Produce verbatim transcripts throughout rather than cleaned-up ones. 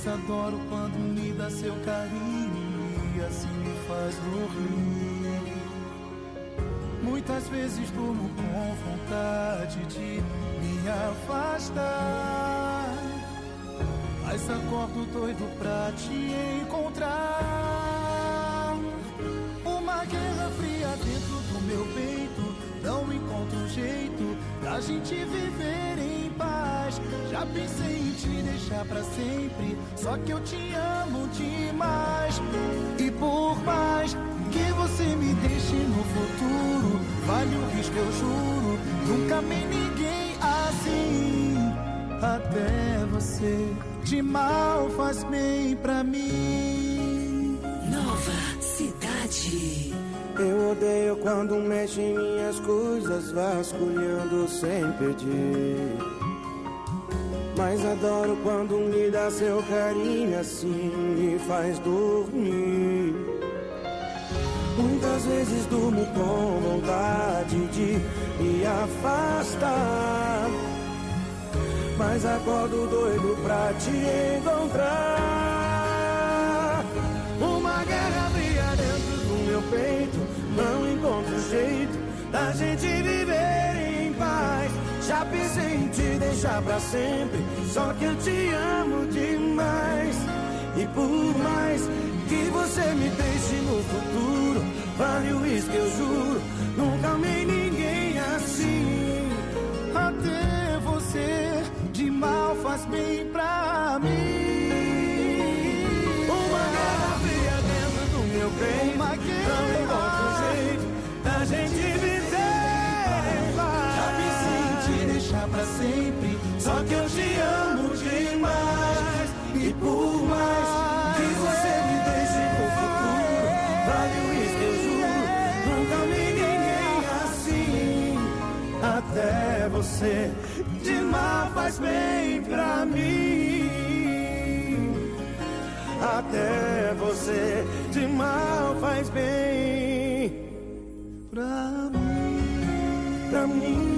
Mas adoro quando me dá seu carinho e assim me faz dormir. Muitas vezes durmo com vontade de me afastar, mas acordo doido pra te encontrar. Uma guerra fria dentro do meu peito, não encontro um jeito da gente viver em paz. Já pensei em te deixar pra sempre, só que eu te amo demais. E por mais que você me deixe no futuro, vale o risco, eu juro, nunca amei ninguém assim. Até você, de mal faz bem pra mim. Nova Cidade. Eu odeio quando mexe em minhas coisas, vasculhando sem pedir. Mas adoro quando me dá seu carinho, assim me faz dormir. Muitas vezes durmo com vontade de me afastar, mas acordo doido pra te encontrar. Uma guerra fria dentro do meu peito, não encontro jeito da gente viver em paz. Já pensei em te deixar pra sempre, só que eu te amo demais. E por mais que você me deixe no futuro, vale o risco, eu juro, nunca amei ninguém assim. Até você, de mal faz bem pra mim. Uma guerra fria dentro do meu peito, Uma guerra, não encontro jeito da gente viver em paz. já pensei em te deixar pra sempre, Só que eu te amo demais. E por mais que você me deixe no futuro, vale o risco, eu juro, nunca amei ninguém assim. Até você, de mal faz bem pra mim. Até você, de mal faz bem pra mim, pra mim.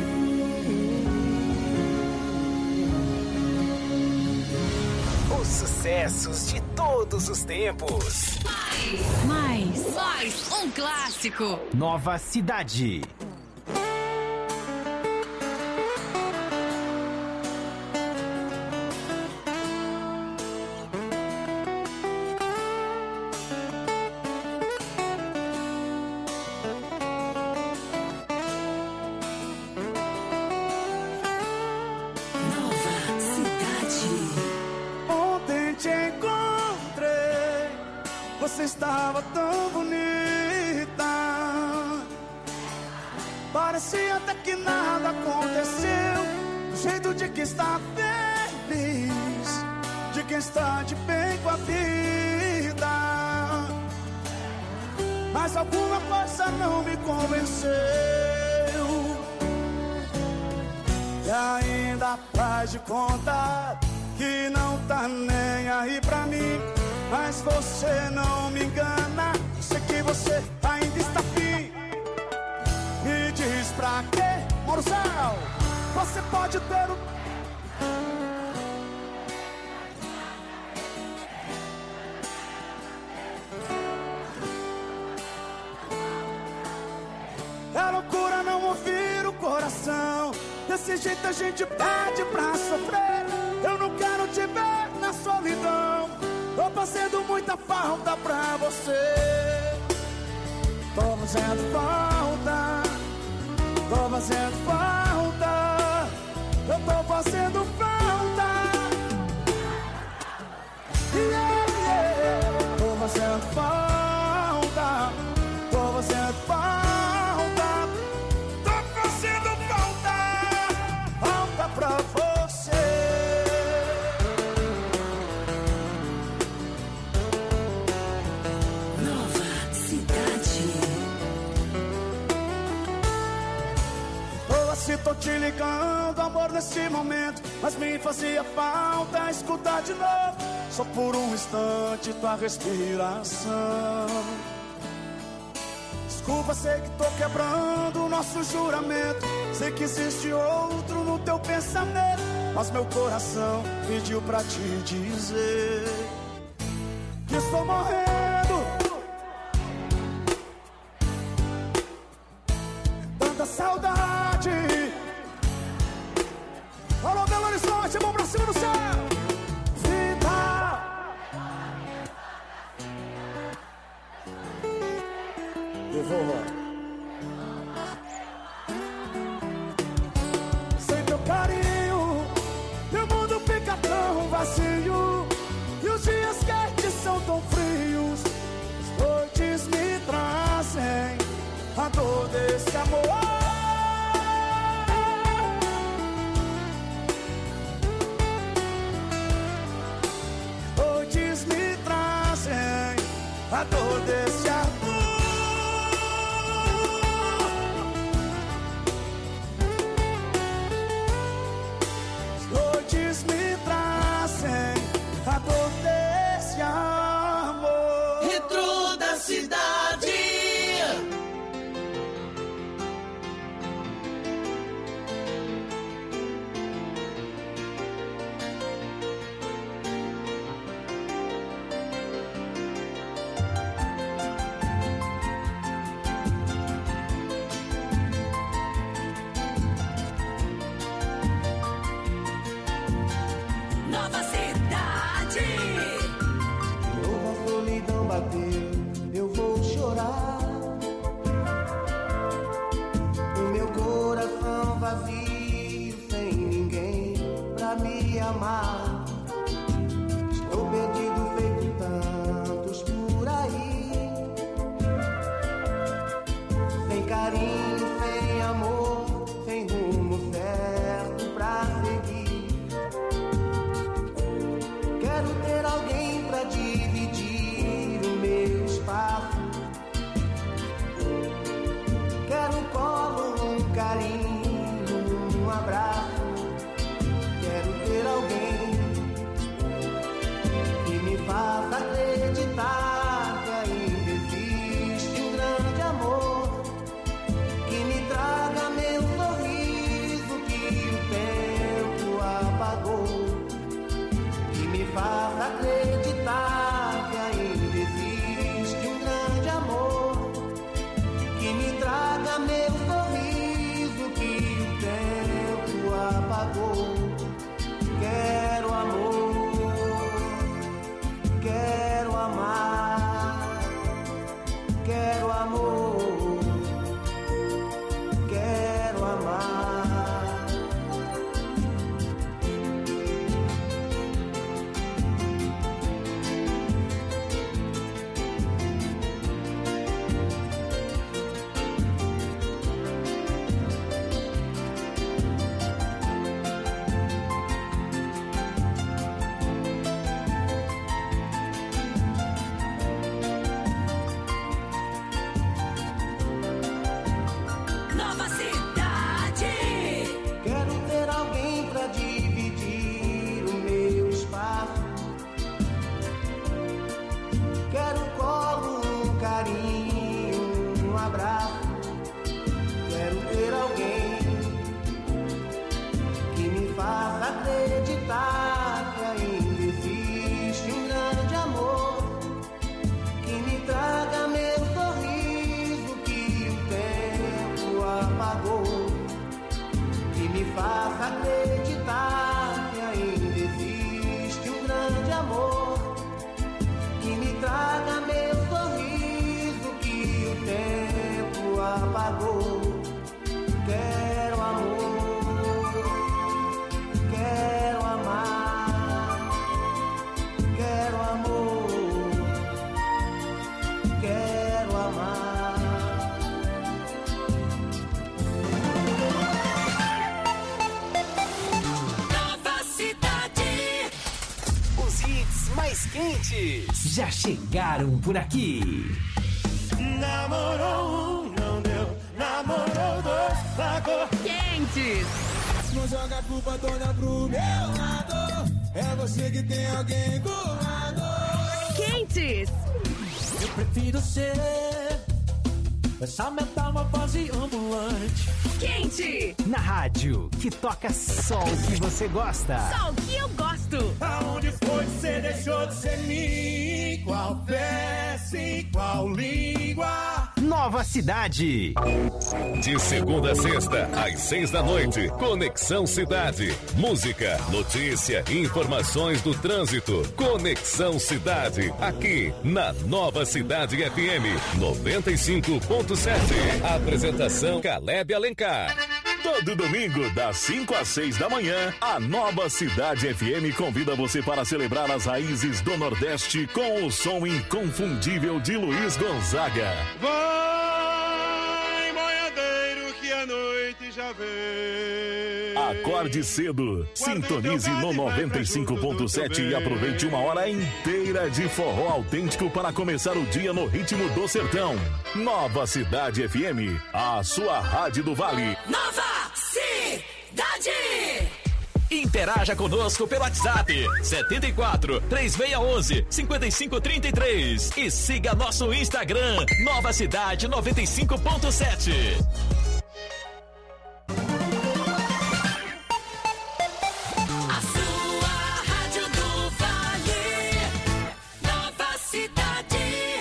Os sucessos de todos os tempos. Mais, mais um clássico. Nova Cidade. Você estava tão bonita, parecia até que nada aconteceu. Do jeito de quem está feliz, de quem está de bem com a vida. Mas alguma coisa não me convenceu, e ainda faz de conta que não tá nem aí pra mim. Mas você não me engana, sei que você ainda está afim. Me diz pra quê, Morzão, você pode ter o... É loucura não ouvir o coração, desse jeito a gente pede pra sofrer. Eu não quero te ver na solidão, tô fazendo muita falta pra você. Tô fazendo falta, tô fazendo falta, eu tô fazendo falta. Yeah, yeah. Tô fazendo falta, tô fazendo falta, tô fazendo falta, falta pra você. Se tô te ligando, amor, nesse momento, mas me fazia falta escutar de novo, só por um instante, tua respiração. Desculpa, sei que tô quebrando o nosso juramento, sei que existe outro no teu pensamento, mas meu coração pediu pra te dizer que estou morrendo. Tanta saudade. Alô, Belo Horizonte, mão pra cima do céu. Vida. Devolva. Sem teu carinho, meu mundo fica tão vazio. E os dias quentes são tão frios. As noites me trazem a dor desse amor. Noites me trazem a dor desse amor. Noites me trazem a dor desse amor. Retrô da cidade. Nova cidade. Nova solidão bateu, eu vou chorar. O meu coração vazio, sem ninguém pra me amar. Estou perdido, feito tantos por aí. Sem carinho, sem amor, sem rumo certo pra seguir. Quero ter alguém pra dividir o meu espaço. Quero um colo, um carinho, um abraço. Quero ter alguém que me faça acreditar que ainda existe um grande amor, que me traga meu sorriso que o tempo apagou, que me faça acreditar que ainda existe um grande amor, que me traga meu sorriso que o tempo apagou. Quero amor, quero amar, quero amor, quero amar. Nova cidade. Quero ter alguém pra dividir o meu espaço. Quero um colo, um carinho, um abraço. Quero ter alguém que me faça acreditar que ainda existe um grande amor, que me traga meu sorriso que o tempo apagou, que me faça acreditar que ainda existe um grande amor, que me traga meu sorriso que o tempo apagou. Quero amor, quero amar, quero amor, quero amar. Nova cidade. Os hits mais quentes já chegaram por aqui. Namorou um, não deu. Namorou dois, largou. Quentes. Não joga a culpa toda pro meu lado. É você que tem alguém do lado. Quentes. Eu prefiro ser essa metamorfose ambulante. Quente. Na rádio, que toca só o que você gosta. Só o que eu gosto. Aonde foi que você deixou de ser mim? Qual peça, em qual língua? Nova Cidade. De segunda a sexta, às seis da noite. Conexão Cidade. Música, notícia, informações do trânsito. Conexão Cidade. Aqui na Nova Cidade F M noventa e cinco ponto sete. Apresentação Caleb Alencar. Todo domingo, das cinco às seis da manhã, a Nova Cidade F M convida você para celebrar as raízes do Nordeste com o som inconfundível de Luiz Gonzaga. Vai, boiadeiro, que a noite já vem. Acorde cedo, sintonize no noventa e cinco ponto sete e aproveite uma hora inteira de forró autêntico para começar o dia no ritmo do sertão. Nova Cidade F M, a sua rádio do Vale. Nova Cidade. Interaja conosco pelo WhatsApp setenta e quatro, três seis um um, cinco cinco três três e siga nosso Instagram Nova Cidade noventa e cinco ponto sete. A sua rádio do Vale. Nova Cidade.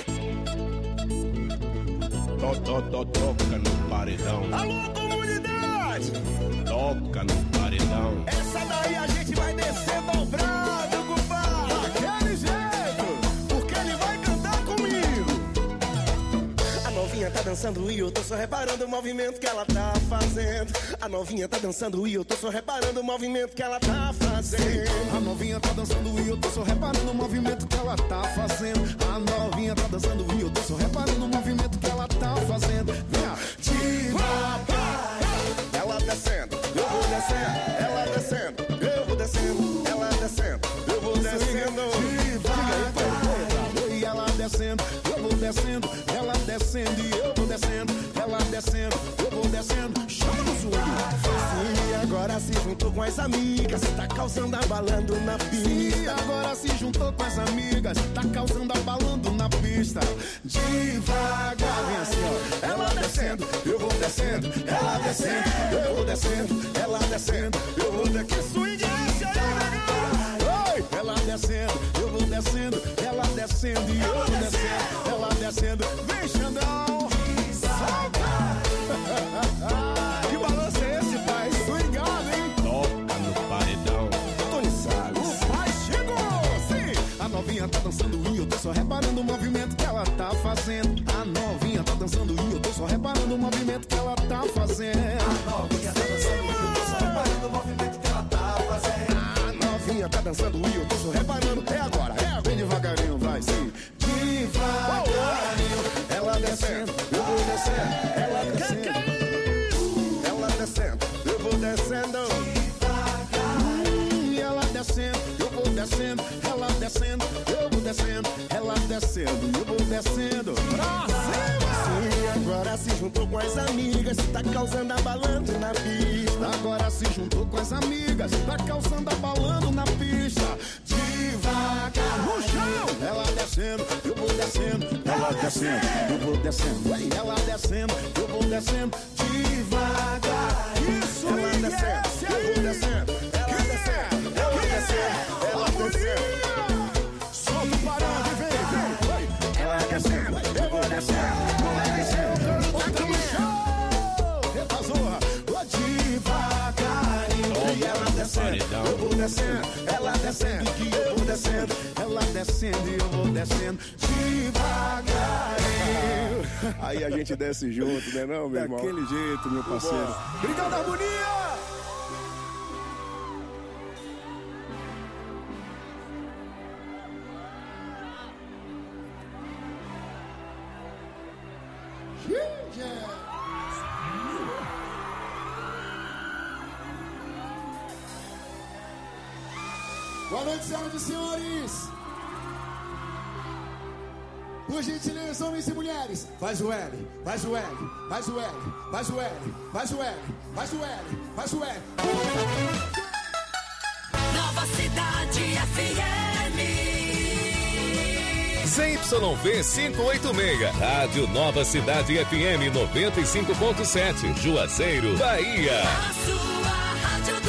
To, to, to, toca no paredão. Alô, comunidade! Toca no paredão. Essa daí a gente vai descer dobrado, compadre. Daquele jeito, porque ele vai cantar comigo. A novinha tá dançando e eu tô só reparando o movimento que ela tá fazendo. A novinha tá dançando e eu tô só reparando o movimento que ela tá fazendo. A novinha tá dançando e eu tô só reparando o movimento que ela tá fazendo. A novinha tá dançando e eu tô só reparando o movimento que ela tá fazendo. Vem, devagar. Ela descendo, eu vou descendo. Ela descendo, eu vou descendo. Ela descendo, eu vou descendo. E ela descendo, eu vou descendo. Ela descendo e eu vou descendo. Ela descendo, eu vou descendo. Chama no swing. E agora se juntou com as amigas, tá causando abalando na pista. E agora se juntou com as amigas, tá causando abalando na pista. Devagar, vem assim, ó. Ela descendo, eu vou descendo. Ela descendo, eu vou descendo. Ela descendo, eu vou descendo. Que swing é esse aí, negão? Oi! Ela descendo, eu vou descendo. Ela descendo e eu vou descendo. Ela descendo, vem Xandão. Solta! Que balanço é esse, pai? Swingado, hein? Toca no paredão. Tony Salles. O pai chegou! Sim! A novinha tá dançando e eu tô só reparando o movimento que ela tá fazendo. A novinha tá dançando e eu tô só reparando o movimento que ela tá fazendo. A novinha tá dançando e eu tô só reparando o movimento que ela tá fazendo. A novinha tá dançando e eu tô só reparando. É agora, é agora. Bem devagarinho, vai, sim. Devagarinho. Ela descendo, eu vou descendo. Ela descendo. Que que é isso? Ela descendo, eu vou descendo. E ela descendo, eu vou descendo. Ela descendo, eu vou descendo. Ela descendo, eu vou descendo. Pra cima! E agora se juntou com as amigas, tá causando abalando na pista. Agora se juntou com as amigas, tá causando abalando na pista. Devagar no chão. Ela descendo, eu vou descendo. Ela descendo, eu vou descendo. Ela descendo, eu vou descendo. Devagar. Isso Ela aí, descendo, eu vou descendo. Ela descendo, eu vou descendo. Ela descendo. Solta o parado e vem, vem. Ela descendo, eu vou descendo. Ela descendo, Bota no chão. Eita zorra. Devagarinho. e ela descendo, eu vou descendo. Ela descendo, eu vou descendo. Ela descendo e eu vou descendo devagarinho. Aí a gente desce junto, né não, meu irmão? Daquele jeito, meu parceiro. Obrigado, harmonia! Boa noite, senhoras e senhores. Por gentileza, homens e mulheres. Faz o L, faz o L, faz o L, faz o L, faz o L, faz o L, faz o L. Nova Cidade F M. Z Y V quinhentos e oitenta e seis, Rádio Nova Cidade F M noventa e cinco ponto sete, Juazeiro, Bahia. A sua Rádio do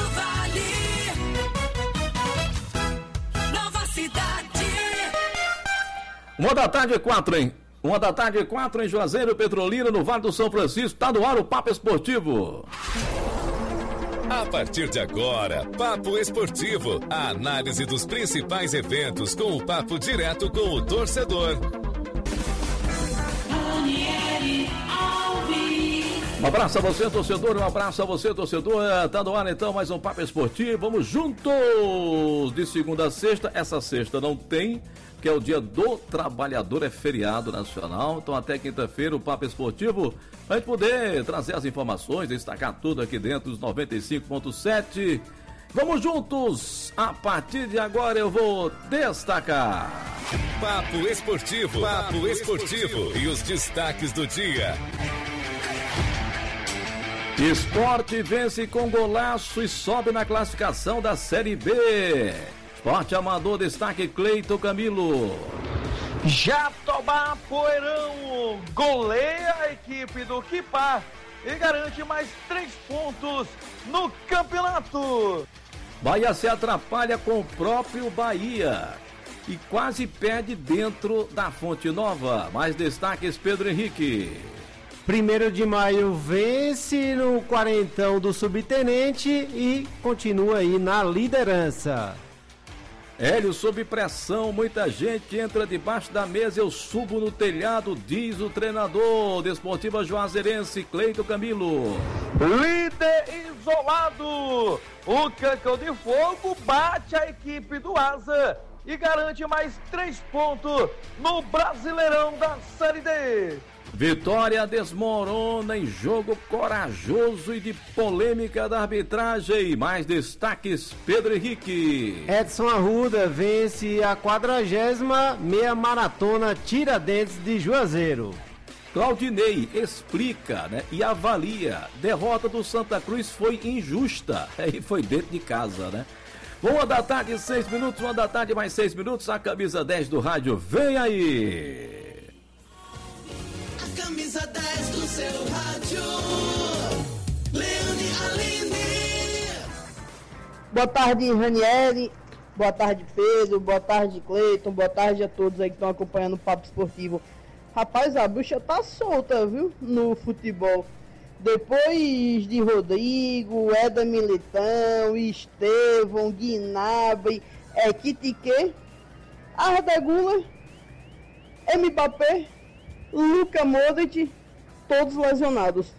Vale. Nova Cidade. Uma da tarde, quatro, hein? Uma da tarde, quatro em Juazeiro, Petrolina, no Vale do São Francisco. Tá no ar o Papo Esportivo. A partir de agora, Papo Esportivo. A análise dos principais eventos com o papo direto com o torcedor. Um abraço a você, torcedor. Um abraço a você, torcedor. Tá no ar, então, mais um Papo Esportivo. Vamos juntos de segunda a sexta. Essa sexta não tem, que é o dia do trabalhador, é feriado nacional. Então, até quinta-feira, o Papo Esportivo, pra gente poder trazer as informações, destacar tudo aqui dentro dos noventa e cinco ponto sete. Vamos juntos. A partir de agora eu vou destacar. Papo Esportivo. Papo Esportivo. E os destaques do dia. Esporte vence com golaço e sobe na classificação da Série B. Esporte Amador, destaque Cleiton Camilo. Jatobá Poeirão goleia a equipe do Quipá e garante mais três pontos no campeonato. Bahia se atrapalha com o próprio Bahia e quase perde dentro da Fonte Nova. Mais destaques, Pedro Henrique. Primeiro de maio vence no quarentão do subtenente e continua aí na liderança. Hélio, sob pressão, muita gente entra debaixo da mesa, eu subo no telhado, diz o treinador. Desportiva Juazeirense, Cleiton Camilo. Líder isolado, o Cacau de Fogo bate a equipe do Asa e garante mais três pontos no Brasileirão da Série D. Vitória desmorona em jogo corajoso e de polêmica da arbitragem. Mais destaques, Pedro Henrique. Edson Arruda vence a quadragésima meia maratona Tiradentes de Juazeiro. Claudinei explica, né, e avalia. Derrota do Santa Cruz foi injusta. E foi dentro de casa, né? Uma da tarde, seis minutos. Uma da tarde, mais seis minutos. A camisa dez do rádio vem aí. Camisa dez do seu rádio, Leone Aline. Boa tarde, Ranieri. Boa tarde, Pedro. Boa tarde, Cleiton. Boa tarde a todos aí que estão acompanhando o Papo Esportivo. Rapaz, a bucha tá solta, viu, no futebol. Depois de Rodrigo, Éder Militão, Estevão, Guinabre, é Kitique, Arda Güler, Mbappé, Luka Modric, todos lesionados.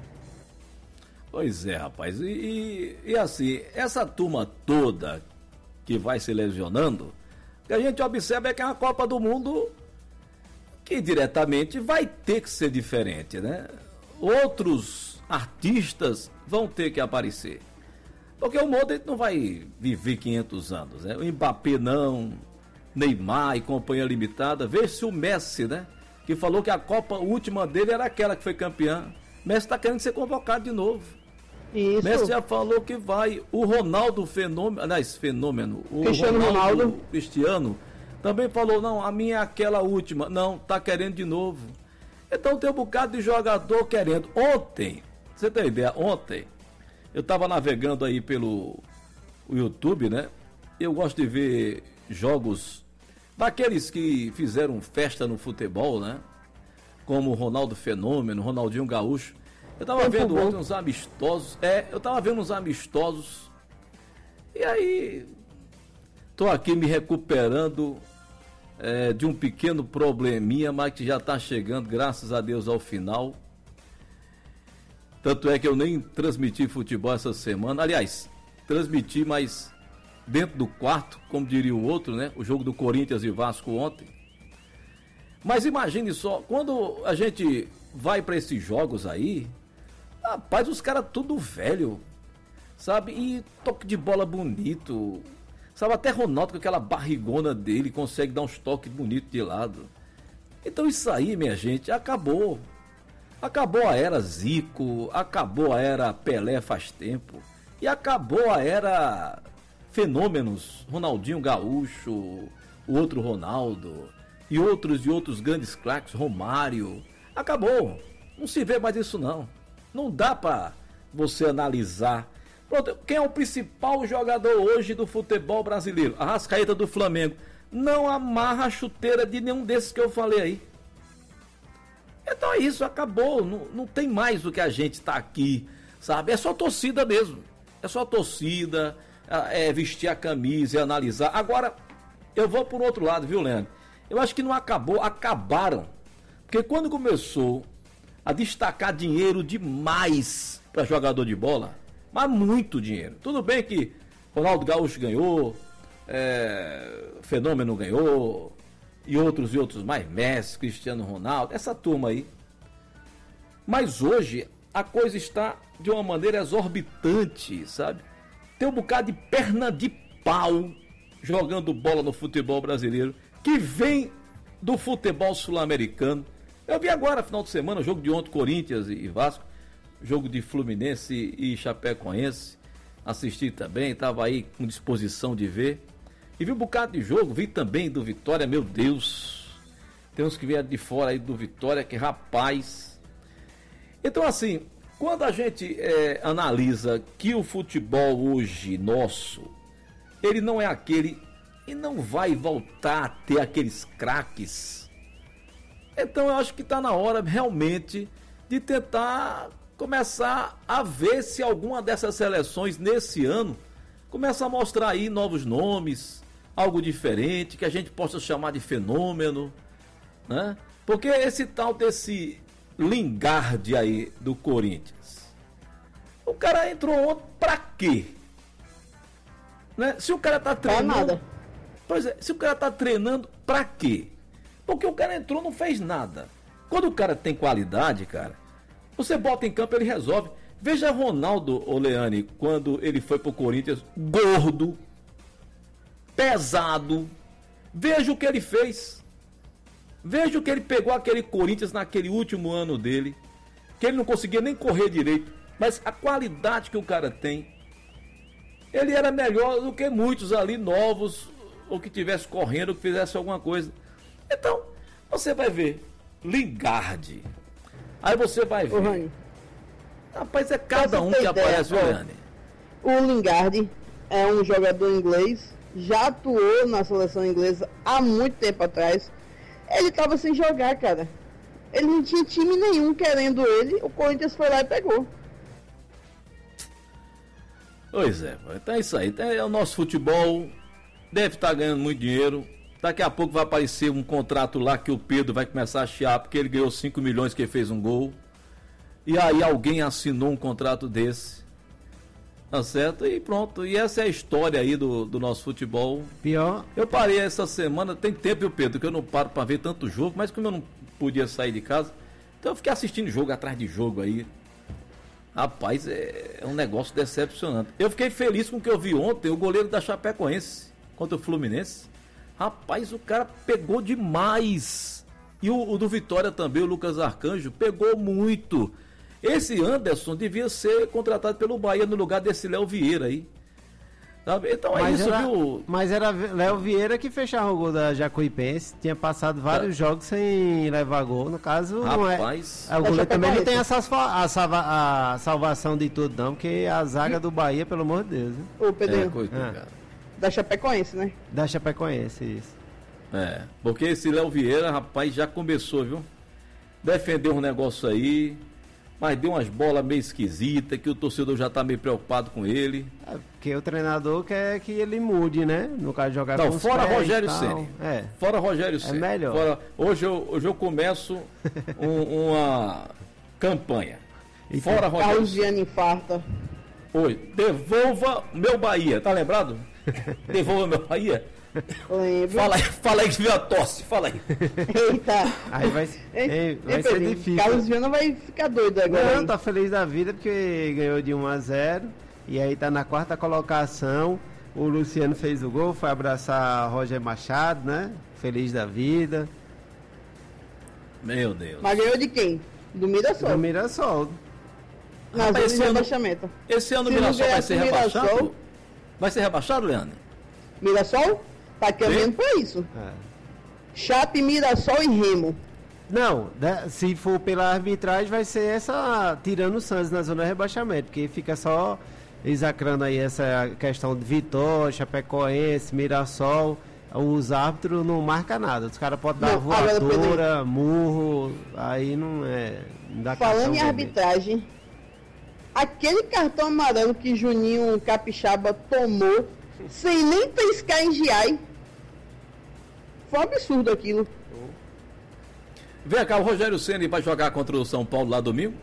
Pois é, rapaz. E, e, e assim, essa turma toda que vai se lesionando, o que a gente observa é que é uma Copa do Mundo que diretamente vai ter que ser diferente, né? Outros artistas vão ter que aparecer. Porque o Modric não vai viver quinhentos anos, né? O Mbappé não, Neymar e companhia limitada. Veja-se o Messi, né? Que falou que a Copa última dele era aquela que foi campeã. Messi está querendo ser convocado de novo. Isso. Messi já falou que vai. O Ronaldo Fenômeno, aliás, Fenômeno, o Cristiano Ronaldo, Ronaldo Cristiano, também falou, não, a minha é aquela última. Não, tá querendo de novo. Então tem um bocado de jogador querendo. Ontem, você tem ideia, ontem, eu estava navegando aí pelo o YouTube, né? Eu gosto de ver jogos daqueles que fizeram festa no futebol, né? Como o Ronaldo Fenômeno, Ronaldinho Gaúcho. Eu tava Muito vendo bom. ontem uns amistosos. É, eu tava vendo uns amistosos. E aí, tô aqui me recuperando é, de um pequeno probleminha, mas que já tá chegando, graças a Deus, ao final. Tanto é que eu nem transmiti futebol essa semana. Aliás, transmiti, mas dentro do quarto, como diria o outro, né? O jogo do Corinthians e Vasco ontem. Mas imagine só, quando a gente vai para esses jogos aí, rapaz, os caras tudo velho, sabe? E toque de bola bonito, sabe? Até Ronaldo com aquela barrigona dele consegue dar uns toques bonitos de lado. Então isso aí, minha gente, acabou. Acabou a era Zico, acabou a era Pelé faz tempo. E acabou a era fenômenos, Ronaldinho Gaúcho, o outro Ronaldo, e outros e outros grandes craques, Romário. Acabou. Não se vê mais isso não. Não dá para você analisar. Pronto, quem é o principal jogador hoje do futebol brasileiro? Arrascaeta do Flamengo. Não amarra a chuteira de nenhum desses que eu falei aí. Então é isso, acabou. Não, não tem mais do que a gente tá aqui, sabe? É só torcida mesmo. É só torcida, é vestir a camisa e analisar. Agora, eu vou por outro lado, viu, Leandro? Eu acho que não acabou, acabaram. Porque quando começou a destacar dinheiro demais para jogador de bola, mas muito dinheiro. Tudo bem que Ronaldo Gaúcho ganhou, é, Fenômeno ganhou, e outros e outros mais, Messi, Cristiano Ronaldo, essa turma aí. Mas hoje a coisa está de uma maneira exorbitante, sabe? Tem um bocado de perna de pau jogando bola no futebol brasileiro, que vem do futebol sul-americano. Eu vi agora, final de semana, o jogo de ontem, Corinthians e Vasco, jogo de Fluminense e Chapecoense, assisti também, estava aí com disposição de ver. E vi um bocado de jogo, vi também do Vitória, meu Deus. Tem uns que vieram de fora aí do Vitória, que rapaz. Então assim, quando a gente é, analisa que o futebol hoje nosso, ele não é aquele e não vai voltar a ter aqueles craques. Então eu acho que está na hora realmente de tentar começar a ver se alguma dessas seleções nesse ano começa a mostrar aí novos nomes, algo diferente, que a gente possa chamar de fenômeno, né? Porque esse tal desse Lingard aí do Corinthians, o cara entrou ontem pra quê? Né? Se o cara tá treinando... Pra nada. Pois é, se o cara tá treinando pra quê? Porque o cara entrou, não fez nada. Quando o cara tem qualidade, cara, você bota em campo, ele resolve. Veja Ronaldo Oleane, quando ele foi pro Corinthians, gordo, pesado. Veja o que ele fez. Veja o que ele pegou aquele Corinthians naquele último ano dele, que ele não conseguia nem correr direito. Mas a qualidade que o cara tem, ele era melhor do que muitos ali novos, ou que tivesse correndo, ou que fizesse alguma coisa. Então, você vai ver Lingard. Aí você vai ver. Rani, rapaz, é cada um que ideia, aparece, Rani. O Lingard é um jogador inglês, já atuou na seleção inglesa há muito tempo atrás. Ele estava sem jogar, cara. Ele não tinha time nenhum querendo ele. O Corinthians foi lá e pegou. Pois é, então é isso aí. Então, é o nosso futebol deve estar ganhando muito dinheiro. Daqui a pouco vai aparecer um contrato lá que o Pedro vai começar a chiar porque ele ganhou cinco milhões que ele fez um gol. E aí alguém assinou um contrato desse. Tá certo? E pronto. E essa é a história aí do, do nosso futebol. Pior. Eu parei essa semana, tem tempo, viu, Pedro, que eu não paro para ver tanto jogo, mas como eu não podia sair de casa, então eu fiquei assistindo jogo atrás de jogo aí. Rapaz, é, é um negócio decepcionante. Eu fiquei feliz com o que eu vi ontem, o goleiro da Chapecoense contra o Fluminense. Rapaz, o cara pegou demais. E o, o do Vitória também, o Lucas Arcanjo, pegou muito. Esse Anderson devia ser contratado pelo Bahia no lugar desse Léo Vieira aí. Sabe? Então é mas isso, era, viu? Mas era Léo Vieira que fechava o gol da Jacuipense. Tinha passado vários é. jogos sem levar gol. No caso, rapaz, não é. O goleiro também não tem essa a, salva, a salvação de tudo, não. Porque a zaga do Bahia, pelo amor de Deus. Né? Ô, Pedro. É, coisa, cara. Da Chapecoense, né? Da Chapecoense, isso. É, porque esse Léo Vieira, rapaz, já começou, viu? Defendeu um negócio aí, mas deu umas bolas meio esquisitas, que o torcedor já tá meio preocupado com ele. É, porque o treinador quer que ele mude, né? No caso de jogar Não, com fora Rogério Ceni. É. Fora Rogério Ceni. É melhor. Fora... Hoje, eu, hoje eu começo um, uma campanha. E fora Rogério Carlos Viana infarta. Oi, devolva meu Bahia, tá lembrado? Devolva meu Bahia. Lembro. Fala aí, fala aí que viu a tosse, fala aí. Eita. Aí vai, ei, vai ser difícil. Carlos Viana vai ficar doido agora. Não, tá feliz da vida porque ganhou de um a zero. E aí tá na quarta colocação. O Luciano fez o gol, foi abraçar Roger Machado, né? Feliz da vida. Meu Deus. Mas ganhou de quem? Do Mirassol. Do Mirassol. Na zona de rebaixamento. Esse ano o Mirassol vai ser rebaixado? Mirassol, vai ser rebaixado, Leandro? Mirassol? Tá caminhando pra isso. Chape, Mirassol e Remo. Não, né, se for pela arbitragem, vai ser essa tirando o Santos na zona de rebaixamento, porque fica só exacrando aí essa questão de Vitória, Chapecoense, Mirassol. Os árbitros não marcam nada. Os caras podem dar não, voadora, murro, aí não é. Não dá. Falando em arbitragem, aquele cartão amarelo que Juninho Capixaba tomou, sem nem pescar em Giai, foi um absurdo aquilo. Vem cá, o Rogério Ceni vai jogar contra o São Paulo lá domingo?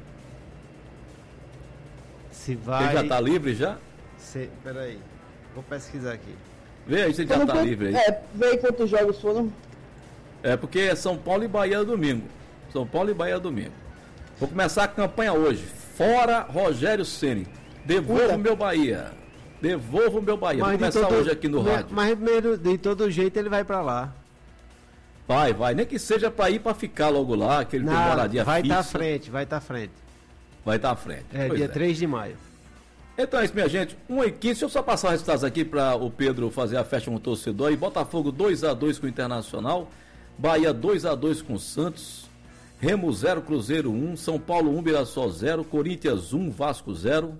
Se vai... Ele já tá livre já? Se... Peraí, vou pesquisar aqui. Vê aí se ele já tá livre aí. É, vê aí quantos jogos foram. É porque é São Paulo e Bahia domingo. São Paulo e Bahia domingo. Vou começar a campanha hoje. Fora Rogério Ceni. Devolva o meu Bahia. Devolva o meu Bahia. Vou começar todo... hoje aqui no rádio. Mas primeiro, de todo jeito ele vai pra lá. Vai, vai. Nem que seja para ir para ficar logo lá, que ele tem moradia vai fixa. Vai estar tá à frente, vai estar tá à frente. Vai estar tá à frente. É, pois dia é. três de maio. Então é isso, minha gente. um e quinze. Deixa eu só passar os resultados aqui para o Pedro fazer a festa com o torcedor. E Botafogo dois a dois com o Internacional. Bahia dois a dois com o Santos. Remo zero, Cruzeiro um. São Paulo um, Mirassol zero. Corinthians um, Vasco zero.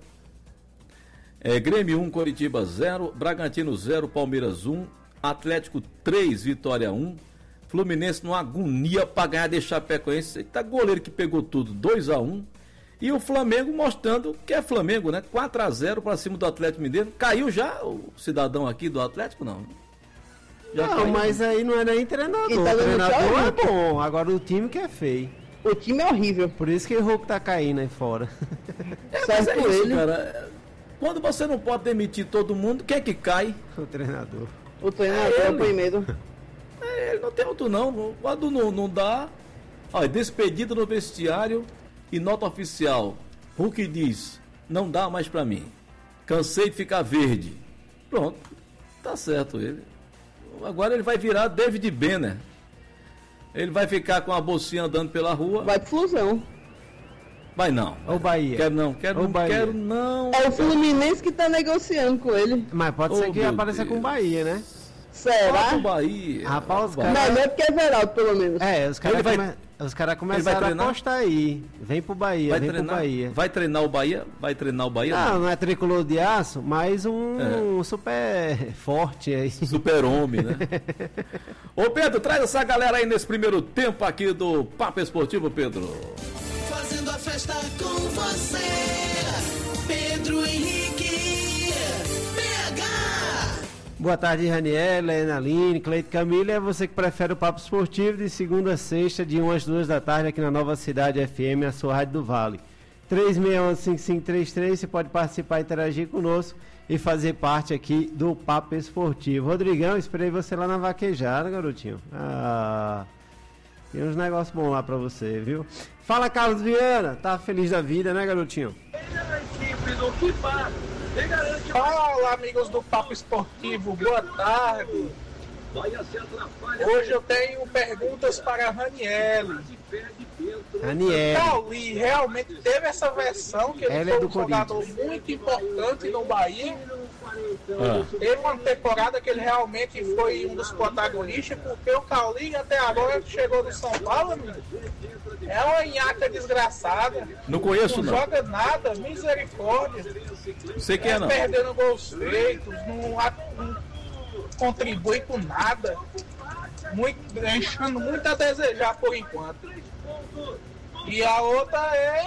É, Grêmio um, Coritiba zero. Bragantino zero, Palmeiras um. Atlético três, Vitória um. Fluminense numa agonia para ganhar de Chapecoense. Eita, goleiro que pegou tudo, dois a um. E o Flamengo mostrando que é Flamengo, né? quatro a zero para cima do Atlético Mineiro. Caiu já o cidadão aqui do Atlético, não? Já não, caiu, mas aí não é nem treinador. Tá o treinador é bom, agora o time que é feio. O time é horrível. Por isso que o Hulk tá caindo aí fora. É, mas é isso, ele. Cara. Quando você não pode demitir todo mundo, quem é que cai? O treinador. O treinador é o primeiro. É, ele não tem outro não. Quando não, não dá. Olha, despedido no vestiário e nota oficial. Hulk diz, não dá mais pra mim. Cansei de ficar verde. Pronto, tá certo ele. Agora ele vai virar David Banner. Ele vai ficar com a bolsinha andando pela rua. Vai de fusão. Vai não. Ou Bahia. Quero não, quero Ou não, Bahia. quero não. É o Fluminense que tá negociando com ele. Mas pode Oh, ser que meu apareça Deus. com Bahia, né? Será? Fala com Bahia. Rapaz, os Bahia. caras... Melhor que Everaldo, pelo menos. É, os caras Ele vai- come... os cara vai começaram a treinar? apostar aí. Vem pro Bahia, Vai vem treinar, pro Bahia. vai treinar o Bahia? Vai treinar o Bahia? Não, não é tricolor de aço, mas um É. super forte aí. Super-homem, né? Ô Pedro, traz essa galera aí nesse primeiro tempo aqui do Papo Esportivo, Pedro. Fazendo a festa com você, Pedro Henrique, B H. Boa tarde, Raniela, Enaline, Cleito Camilo. É você que prefere o Papo Esportivo de segunda a sexta, de uma às duas da tarde, aqui na Nova Cidade F M, a sua Rádio do Vale. três seis um, cinco cinco três três, você pode participar, interagir conosco e fazer parte aqui do Papo Esportivo. Rodrigão, esperei você lá na vaquejada, garotinho. Ah, tem uns negócios bons lá pra você, viu? Fala, Carlos Viana, tá feliz da vida, né, garotinho? Fala, amigos do Papo Esportivo, boa tarde. Hoje eu tenho perguntas para a Raniele. Raniele. Cauli realmente teve essa versão que ele Ela é foi do um jogador muito importante no Bahia. Teve uma temporada que ele realmente foi um dos protagonistas, porque o Cauli até agora chegou no São Paulo, amigo. É uma nhaca desgraçada. Não conheço, não. não. joga nada, misericórdia. Não sei quem é, não. Perdendo gols feitos, não, não contribui com nada. Muito, deixando muito a desejar por enquanto. E a outra é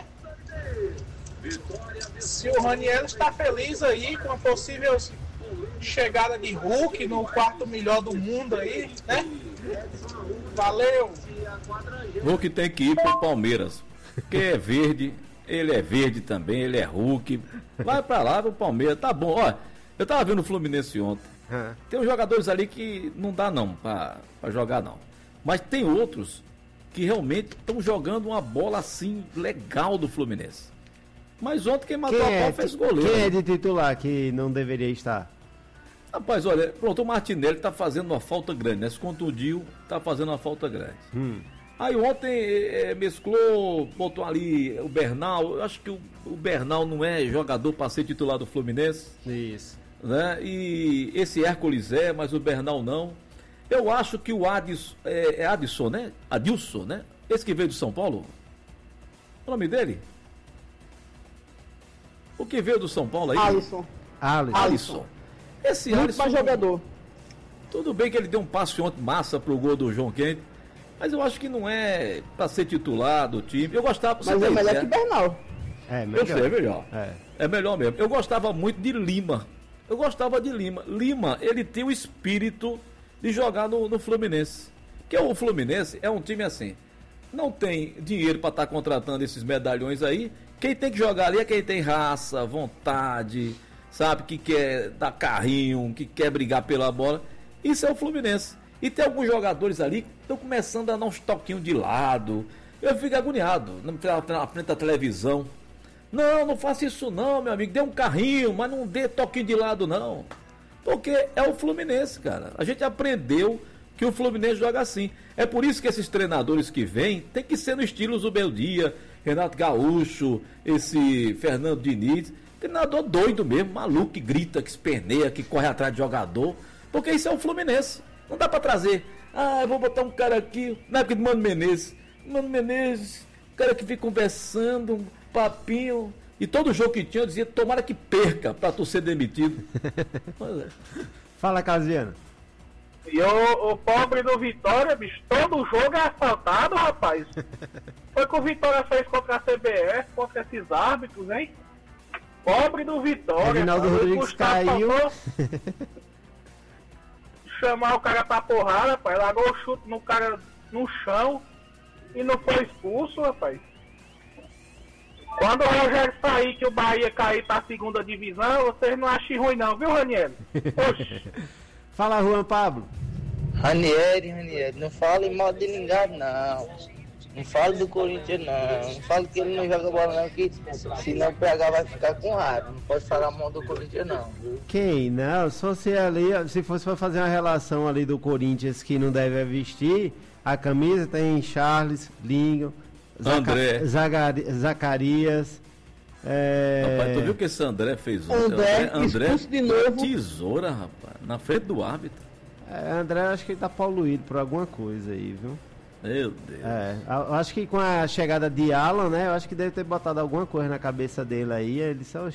se o Raniel está feliz aí com a possível chegada de Hulk no quarto melhor do mundo aí, né? Valeu! Hulk tem que ir pro Palmeiras. Porque é verde, ele é verde também, ele é Hulk. Vai pra lá pro Palmeiras, tá bom. Ó, eu tava vendo o Fluminense ontem. Tem uns jogadores ali que não dá não pra, pra jogar não. Mas tem outros que realmente estão jogando uma bola assim legal do Fluminense. Mas ontem quem matou Quem a é, bola fez goleiro. quem é né? de titular que não deveria estar? Rapaz, olha, pronto, o Martinelli tá fazendo uma falta grande, né? Se contundiu, tá fazendo uma falta grande. Hum. Aí ontem é, mesclou, botou ali o Bernal. Eu acho que o, o Bernal não é jogador para ser titular do Fluminense. Isso. Né? E esse Hércules é, mas o Bernal não. Eu acho que o Adson, é, é Adson, né? Adilson, né? Esse que veio do São Paulo. O nome dele? O que veio do São Paulo aí? Alisson. Alisson. Alisson. Esse Muito Alisson. mais jogador. Tudo bem que ele deu um passe ontem massa pro gol do João Kennedy, mas eu acho que não é pra ser titular do time. Eu gostava... Mas é melhor que Bernal. É, melhor. Eu sei, é melhor. É. É melhor mesmo. Eu gostava muito de Lima. Eu gostava de Lima. Lima, ele tem o espírito de jogar no, no Fluminense. Porque o Fluminense é um time assim, não tem dinheiro para estar tá contratando esses medalhões aí. Quem tem que jogar ali é quem tem raça, vontade, sabe, que quer dar carrinho, que quer brigar pela bola. Isso é o Fluminense. E tem alguns jogadores ali que estão começando a dar uns toquinhos de lado. Eu fico agoniado na frente da televisão. Não, não faça isso não, meu amigo. Dê um carrinho, mas não dê toquinho de lado não. Porque é o Fluminense, cara. A gente aprendeu que o Fluminense joga assim. É por isso que esses treinadores que vêm tem que ser no estilo Zubeldia, Renato Gaúcho, esse Fernando Diniz. Treinador doido mesmo, maluco, que grita, que esperneia, que corre atrás de jogador. Porque isso é o Fluminense. Não dá pra trazer. Ah, eu vou botar um cara aqui, na época de Mano Menezes. Mano Menezes, cara que fica conversando, um papinho. E todo jogo que tinha eu dizia, tomara que perca pra tu ser demitido. Fala, Casiano. E o, o pobre do Vitória, bicho, todo jogo é assaltado, rapaz. Foi o que o Vitória fez contra a C B F, contra esses árbitros, hein? Pobre do Vitória. Reginaldo Rodrigues caiu. Chamar o cara pra porrada, rapaz. Largou o chute no cara no chão e não foi expulso, rapaz. Quando o Rogério sair, que o Bahia cair pra segunda divisão, vocês não acham ruim não, viu, Ranieri? Oxi. Fala, Juan Pablo. Ranieri, Ranieri, não fala em modo de ninguém, não. Não fala do Corinthians, não. Não fala que ele não joga bola, não, que senão o P H vai ficar com raiva. Não pode falar mal do Corinthians, não, viu? Quem? Não, só se ali, se fosse para fazer uma relação ali do Corinthians que não deve vestir, a camisa tem Charles, Lingo, Zaca, André. Zagari, Zacarias. É... Rapaz, tu viu o que esse André fez ontem? André, André, André de novo. Tesoura, rapaz, na frente do árbitro. É, André, acho que ele tá poluído por alguma coisa aí, viu? Meu Deus. É, eu acho que com a chegada de Alan, né, eu acho que deve ter botado alguma coisa na cabeça dele aí, ele só...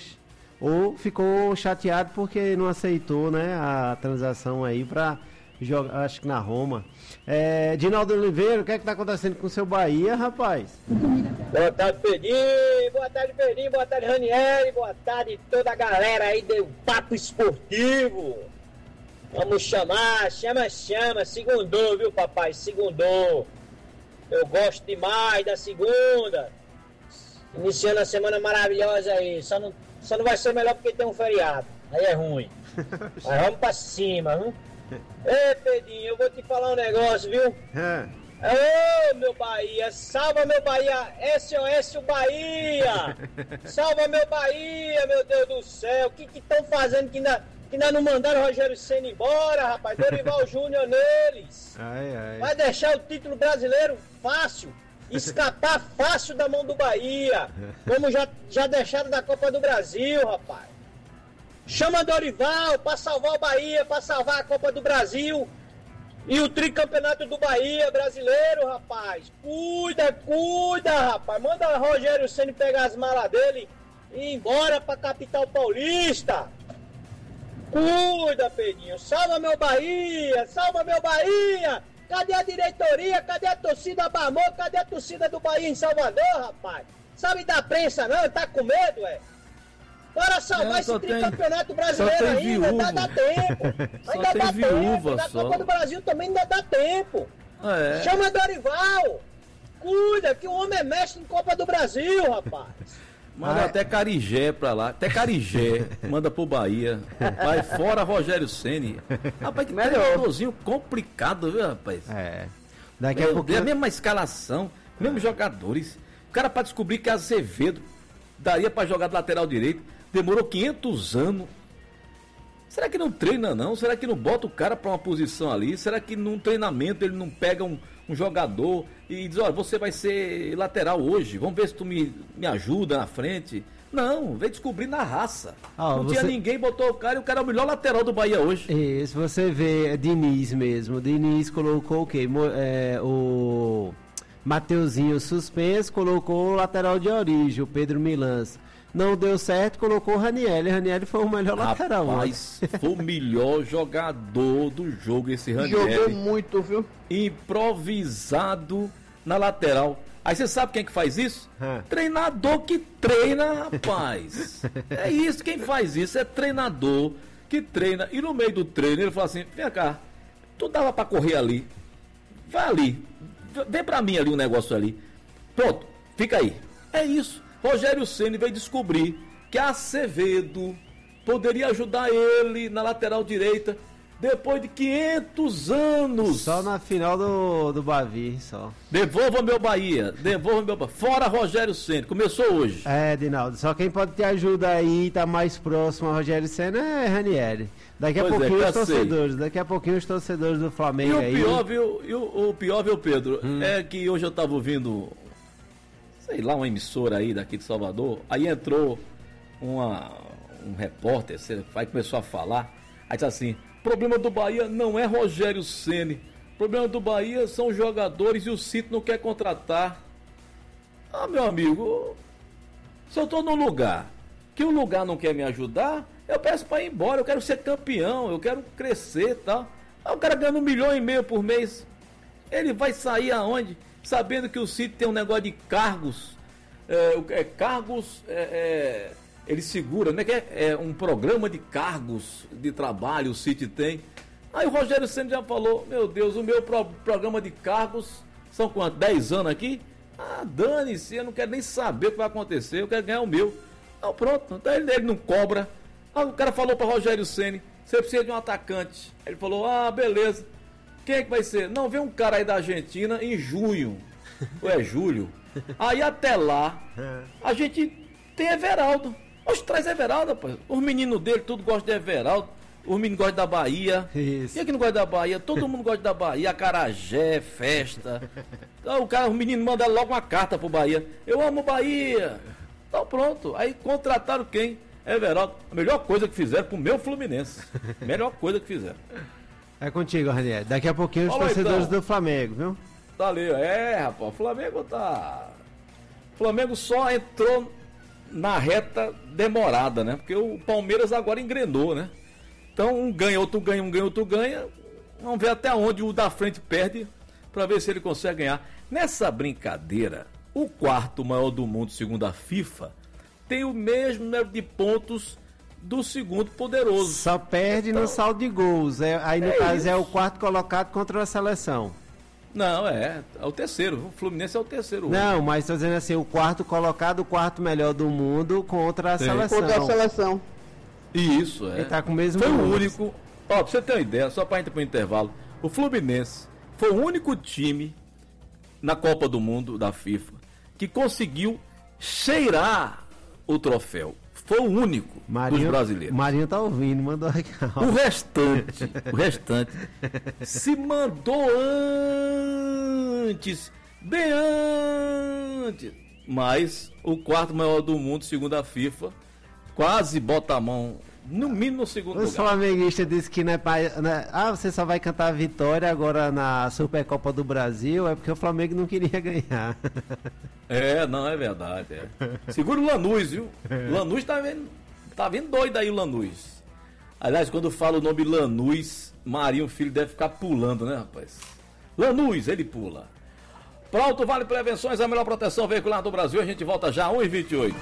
ou ficou chateado porque não aceitou, né, a transação aí pra jogar, acho que na Roma. É, Dinaldo Oliveira, o que é que tá acontecendo com o seu Bahia, rapaz? Boa tarde, Pedrinho, boa tarde, Pedrinho, boa tarde, Ranieri, boa tarde toda a galera aí do Papo Esportivo. Vamos chamar, chama, chama, segundou, viu, papai, segundou. Eu gosto demais da segunda. Iniciando a semana maravilhosa aí, só não, só não vai ser melhor porque tem um feriado, aí é ruim. Mas vamos pra cima, viu? Ei, Pedrinho, eu vou te falar um negócio, viu? É. Ô, meu Bahia, salva meu Bahia, S O S o Bahia! Salva meu Bahia, meu Deus do céu, o que que estão fazendo que ainda, que ainda não mandaram o Rogério Ceni embora, rapaz? Dorival Júnior neles! Ai, ai. Vai deixar o título brasileiro fácil, escapar fácil da mão do Bahia, como já, já deixaram da Copa do Brasil, rapaz. Chama Dorival pra salvar o Bahia, pra salvar a Copa do Brasil e o tricampeonato do Bahia brasileiro, rapaz. Cuida, cuida, rapaz. Manda o Rogério Ceni pegar as malas dele e ir embora pra capital paulista. Cuida, Pedrinho. Salva meu Bahia, salva meu Bahia. Cadê a diretoria? Cadê a torcida Bamor? Cadê a torcida do Bahia em Salvador, rapaz? Sabe da prensa não? Tá com medo, é? Bora salvar é, esse tricampeonato brasileiro ainda, ainda dá tempo. Ainda dá tempo. Na Copa do Brasil também ainda dá tempo. É. Chama Dorival. Cuida, que o homem é mestre em Copa do Brasil, rapaz. Manda ah, até Carigé pra lá, até Carigé, manda pro Bahia. Vai fora Rogério Ceni. Rapaz, que treinadorzinho complicado, viu, rapaz? É. Daqui a pouco. É a mesma escalação, mesmos jogadores. O cara pra descobrir que Azevedo daria pra jogar de lateral direito. Demorou quinhentos anos. Será que não treina não? Será que não bota o cara para uma posição ali? Será que num treinamento ele não pega um, um jogador e diz, olha, você vai ser lateral hoje, vamos ver se tu me, me ajuda na frente. Não, veio descobrir na raça. Ah, não você... tinha ninguém, botou o cara e o cara é o melhor lateral do Bahia hoje. Isso, você vê Diniz mesmo. Diniz colocou o quê? É, o Mateuzinho suspenso, colocou o lateral de origem, o Pedro Milans. Não deu certo, colocou o Raniel. Raniel foi o melhor Rapaz, lateral. Mas foi o melhor jogador do jogo esse Raniel. Jogou muito, viu? Improvisado na lateral. Aí você sabe quem que faz isso? Hum. Treinador que treina, rapaz. É isso, quem faz isso é treinador que treina. E no meio do treino ele fala assim, vem cá, tu dava pra correr ali. Vai ali, vem pra mim ali um negócio ali. Pronto, fica aí. É isso. Rogério Ceni veio descobrir que Acevedo poderia ajudar ele na lateral direita. Depois de quinhentos anos. Só na final do, do Bavi, só. Devolva meu Bahia. Devolva meu Bahia. Fora Rogério Ceni. Começou hoje. É, Dinaldo. Só quem pode te ajudar aí, tá mais próximo a Rogério Ceni é Ranieri. Daqui a pois pouquinho é, os torcedores. Sei. Daqui a pouquinho os torcedores do Flamengo e aí. O pior, viu, e o, o pior, viu, Pedro? Hum. É que hoje eu tava ouvindo, sei lá, uma emissora aí daqui de Salvador. Aí entrou uma, um repórter, aí começou a falar. Aí disse assim: o problema do Bahia não é Rogério Ceni. O problema do Bahia são os jogadores e o Cito não quer contratar. Ah, meu amigo, se eu estou num lugar que o lugar não quer me ajudar, eu peço para ir embora. Eu quero ser campeão, eu quero crescer e tal. Ah, o cara ganhando um milhão e meio por mês. Ele vai sair aonde? Sabendo que o Cito tem um negócio de cargos. É, é, cargos... É, é, ele segura, né? Que é, é um programa de cargos de trabalho, o City tem. Aí o Rogério Ceni já falou, meu Deus, o meu pro, programa de cargos são quantos? dez anos aqui? Ah, dane-se, eu não quero nem saber o que vai acontecer, eu quero ganhar o meu. Então pronto, então ele, ele não cobra. Aí o cara falou para Rogério Ceni, você precisa de um atacante. Ele falou, ah, beleza. Quem é que vai ser? Não, vem um cara aí da Argentina em junho. Ou é julho. Aí até lá, a gente tem Everaldo. Hoje traz Everaldo, rapaz. Os meninos dele, tudo gostam de Everaldo. Os meninos gostam da Bahia. Isso. Quem é que não gosta da Bahia? Todo mundo gosta da Bahia. Acarajé, festa. Então o cara, os meninos mandam logo uma carta pro Bahia. Eu amo Bahia. Então pronto. Aí contrataram quem? Everaldo. A melhor coisa que fizeram pro meu Fluminense. Melhor coisa que fizeram. É contigo, Raniel. Daqui a pouquinho os Olá, torcedores então. do Flamengo, viu? Tá ali, é, rapaz. O Flamengo tá... O Flamengo só entrou na reta demorada, né? Porque o Palmeiras agora engrenou, né? Então um ganha, outro ganha, um ganha, outro ganha. Vamos ver até onde o da frente perde para ver se ele consegue ganhar. Nessa brincadeira, o quarto maior do mundo, segundo a FIFA, tem o mesmo número de pontos do segundo poderoso. Só perde então, no saldo de gols. É, aí no é caso isso. É o quarto colocado contra a seleção. Não, é, é o terceiro. O Fluminense é o terceiro. Não, hoje. Mas estou dizendo assim, o quarto colocado, o quarto melhor do mundo contra a Sim. seleção. Contra a seleção. Isso, é. Ele tá com o mesmo Foi número. o único. Ó, pra você ter uma ideia, só pra gente ir pro intervalo. O Fluminense foi o único time na Copa do Mundo da FIFA que conseguiu cheirar o troféu. Foi o único Marinho, dos brasileiros. Marinho tá ouvindo, mandou aqui. O restante, o restante se mandou antes, bem antes. Mas o quarto maior do mundo, segundo a FIFA, quase bota a mão, no mínimo no segundo Os lugar. Os flamenguistas disseram que não é pra, né? Ah, você só vai cantar a vitória agora na Supercopa do Brasil, é porque o Flamengo não queria ganhar. É, não, é verdade. É. Segura o Lanús, viu? É. Lanús tá vendo, tá vendo doido aí o Lanús. Aliás, quando fala o nome Lanús, Marinho Filho deve ficar pulando, né, rapaz? Lanús, ele pula. Pronto, Vale Prevenções, a melhor proteção veicular do Brasil. A gente volta já, um e vinte e oito.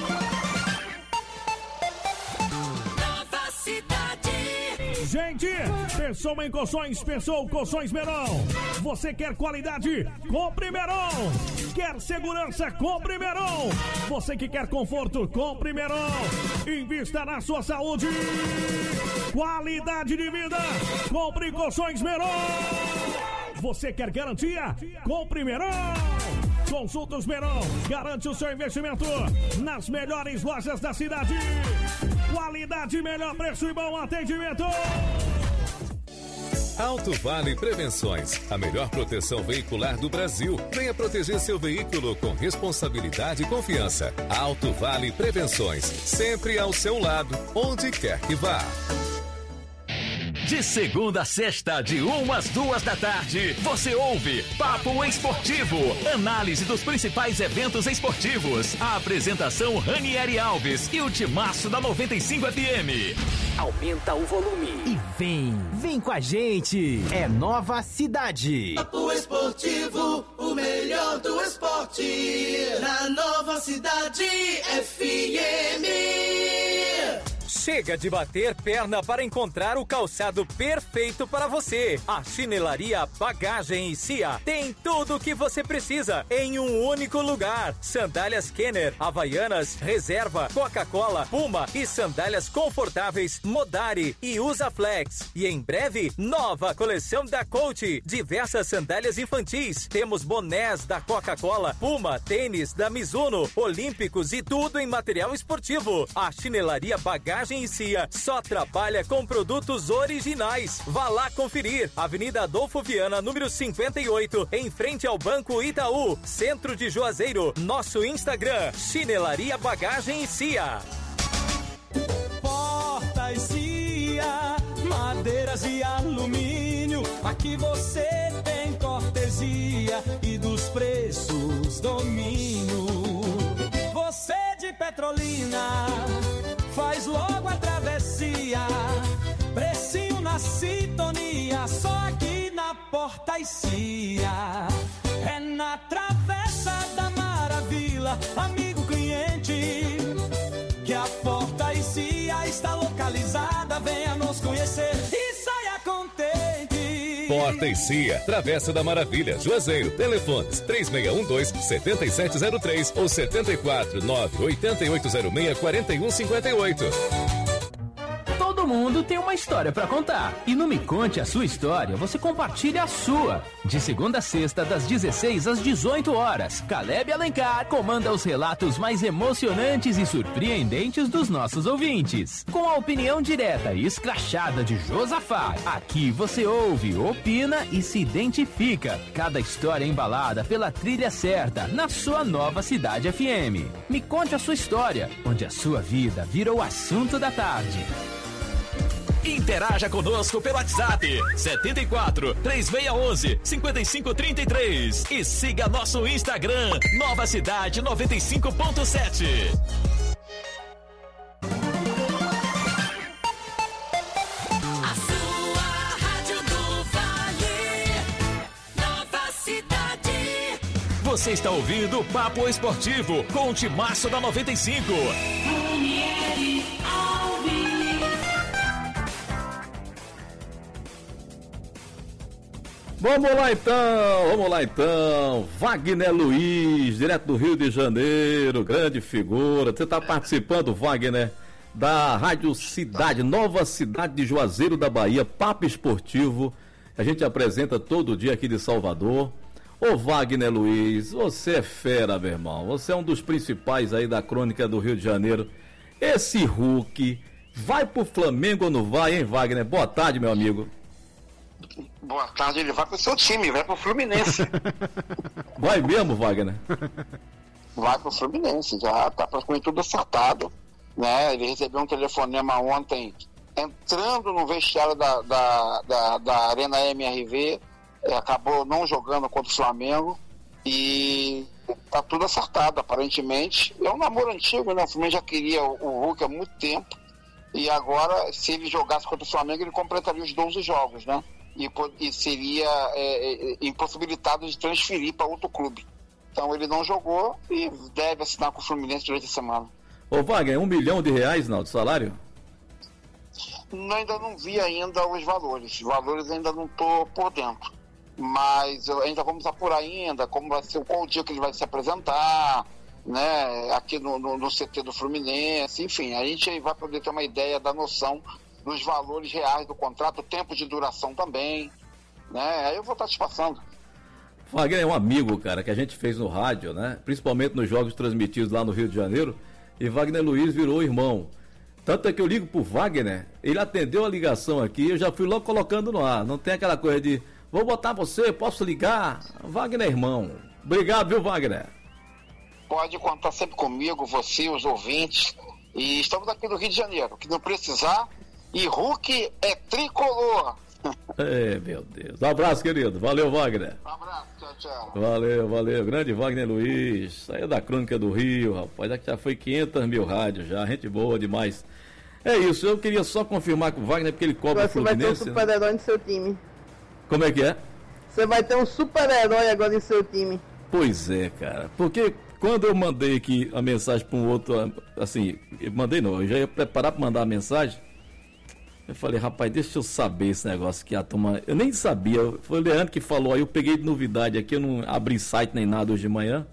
Gente, pensou em colchões, pensou colchões Meirão. Você quer qualidade? Compre Meirão. Quer segurança? Compre Meirão. Você que quer conforto? Compre Meirão. Invista na sua saúde. Qualidade de vida? Compre colchões Meirão. Você quer garantia? Compre Meirão. Consultas Meirão. Garante o seu investimento nas melhores lojas da cidade. Qualidade, melhor preço e bom atendimento. Alto Vale Prevenções, a melhor proteção veicular do Brasil. Venha proteger seu veículo com responsabilidade e confiança. Alto Vale Prevenções, sempre ao seu lado, onde quer que vá. De segunda a sexta, de uma às duas da tarde, você ouve Papo Esportivo, análise dos principais eventos esportivos. A apresentação Ranieri Alves e o timaço da noventa e cinco F M. Aumenta o volume e vem, vem com a gente. É Nova Cidade. Papo Esportivo, o melhor do esporte. Na Nova Cidade F M. Chega de bater perna para encontrar o calçado perfeito para você. A Chinelaria Bagagem e Cia tem tudo o que você precisa em um único lugar. Sandálias Kenner, Havaianas, Reserva, Coca-Cola, Puma e sandálias confortáveis Modari e Usaflex. E em breve, nova coleção da Coach. Diversas sandálias infantis. Temos bonés da Coca-Cola, Puma, tênis da Mizuno, Olímpicos e tudo em material esportivo. A Chinelaria Bagagem e Cia só trabalha com produtos originais. Vá lá conferir. Avenida Adolfo Viana, número cinquenta e oito, em frente ao Banco Itaú, centro de Juazeiro. Nosso Instagram, Chinelaria Bagagem e Cia. Portas Cia, madeiras e alumínio. Aqui você tem cortesia e dos preços domínio. Você de Petrolina faz logo a travessia, precinho na sintonia, só aqui na Porta Cia. É na Travessa da Maravilha, amigo cliente, que a Porta Cia está localizada. Venha nos conhecer e saia contente. Porta e Cia, Travessa da Maravilha, Juazeiro. Telefones três seis um dois, sete sete zero três ou sete quatro nove, oito oito zero seis, quatro um cinco oito. Todo mundo tem uma história pra contar. E no Me Conte a Sua História, você compartilha a sua. De segunda a sexta, das dezesseis às dezoito horas, Caleb Alencar comanda os relatos mais emocionantes e surpreendentes dos nossos ouvintes. Com a opinião direta e escrachada de Josafá, aqui você ouve, opina e se identifica. Cada história embalada pela trilha certa, na sua Nova Cidade F M. Me Conte a Sua História, onde a sua vida vira o assunto da tarde. Interaja conosco pelo WhatsApp setenta e quatro, três seis um um, cinco cinco três três e siga nosso Instagram Nova Cidade noventa e cinco ponto sete. A sua Rádio do Vale, Nova Cidade. Você está ouvindo o Papo Esportivo com o timaço da noventa e cinco. Ranieri Alves. Vamos lá então, vamos lá então. Wagner Luiz, direto do Rio de Janeiro, grande figura. Você está participando, Wagner, da Rádio Cidade, Nova Cidade de Juazeiro da Bahia, Papo Esportivo. A gente apresenta todo dia aqui de Salvador. Ô Wagner Luiz, você é fera, meu irmão. Você é um dos principais aí da crônica do Rio de Janeiro. Esse Hulk vai pro Flamengo ou não vai, hein, Wagner? Boa tarde, meu amigo. Boa tarde, ele vai pro seu time, vai pro Fluminense. Vai mesmo, Wagner? Vai pro Fluminense, já tá praticamente tudo acertado, né? Ele recebeu um telefonema ontem, entrando no vestiário da, da, da, da Arena M R V, é, acabou não jogando contra o Flamengo e tá tudo acertado, aparentemente. É um namoro antigo, né? O Fluminense já queria o, o Hulk há muito tempo e agora, se ele jogasse contra o Flamengo, ele completaria os doze jogos, né? E, e seria é, é, impossibilitado de transferir para outro clube. Então ele não jogou e deve assinar com o Fluminense durante a semana. Ô Wagner, um milhão de reais, não, de salário? Não, ainda não vi ainda os valores. Os valores ainda não estou por dentro. Mas ainda vamos apurar ainda como vai ser, qual o dia que ele vai se apresentar, né? Aqui no, no, no C T do Fluminense. Enfim, a gente vai poder ter uma ideia da noção dos valores reais do contrato, o tempo de duração também, né? Aí eu vou estar te passando. Wagner é um amigo, cara, que a gente fez no rádio, né? Principalmente nos jogos transmitidos lá no Rio de Janeiro. E Wagner Luiz virou irmão. Tanto é que eu ligo pro Wagner, ele atendeu a ligação aqui, eu já fui logo colocando no ar. Não tem aquela coisa de, vou botar você, posso ligar? Wagner é irmão. Obrigado, viu, Wagner? Pode contar sempre comigo, você, os ouvintes. E estamos aqui no Rio de Janeiro, que não precisar. E Hulk é tricolor. É, meu Deus. Um abraço, querido. Valeu, Wagner. Um abraço, tchau, tchau. Valeu, valeu. Grande Wagner Luiz. Saiu da Crônica do Rio, rapaz. Já foi quinhentas mil rádios já. Gente boa demais. É isso. Eu queria só confirmar com o Wagner, porque ele cobra o Fluminense. Você vai ter um super-herói né? no seu time. Como é que é? Você vai ter um super-herói agora em seu time. Pois é, cara. Porque quando eu mandei aqui a mensagem para um outro, assim, eu mandei não, eu já ia preparar para mandar a mensagem. Eu falei, rapaz, deixa eu saber esse negócio que a turma... Eu nem sabia, foi o Leandro que falou, aí eu peguei de novidade aqui, eu não abri site nem nada hoje de manhã.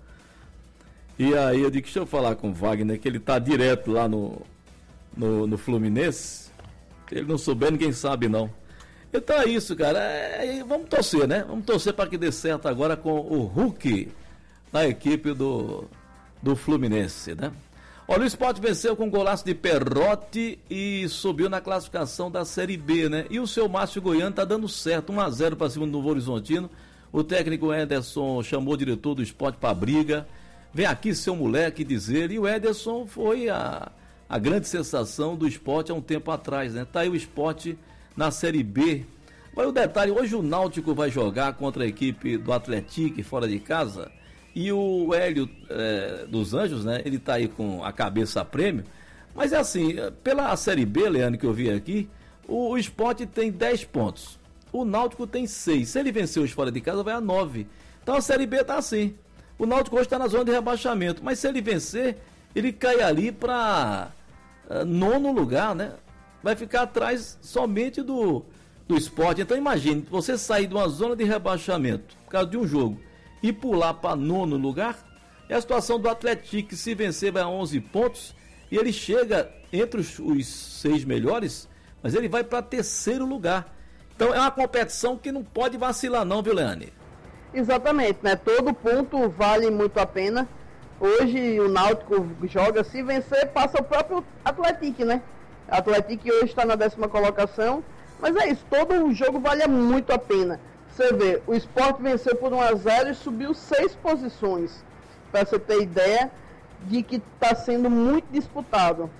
E aí eu disse, deixa eu falar com o Wagner, que ele tá direto lá no, no, no Fluminense. Ele não souber, ninguém sabe não. Então é isso, cara, é, vamos torcer, né? Vamos torcer para que dê certo agora com o Hulk na equipe do, do Fluminense, né? Olha, o Sport venceu com um golaço de Perrotti e subiu na classificação da Série B, né? E o seu Márcio Goiano tá dando certo, um a zero para cima do Novo Horizontino. O técnico Ederson chamou o diretor do Sport para briga. Vem aqui seu moleque dizer, e o Ederson foi a, a grande sensação do Sport há um tempo atrás, né? Tá aí o Sport na Série B. Agora o detalhe, hoje o Náutico vai jogar contra a equipe do Atlético fora de casa. E o Hélio é, dos Anjos, né? Ele tá aí com a cabeça a prêmio. Mas é assim, pela Série B, Leandro, que eu vi aqui, o, o Sport tem dez pontos. O Náutico tem seis. Se ele vencer os fora de casa, vai a nove. Então a Série B tá assim. O Náutico hoje está na zona de rebaixamento. Mas se ele vencer, ele cai ali para uh, nono lugar, né? Vai ficar atrás somente do, do Sport. Então imagine, você sair de uma zona de rebaixamento por causa de um jogo e pular para nono lugar, é a situação do Atlético, que se vencer vai a onze pontos, e ele chega entre os, os seis melhores, mas ele vai para terceiro lugar. Então é uma competição que não pode vacilar não, viu, Leane? Exatamente, né? Todo ponto vale muito a pena. Hoje o Náutico joga, se vencer, passa o próprio Atlético, né? O Atlético hoje está na décima colocação, mas é isso, todo o jogo vale muito a pena. Você vê, o Sport venceu por um a zero e subiu seis posições, para você ter ideia de que está sendo muito disputado.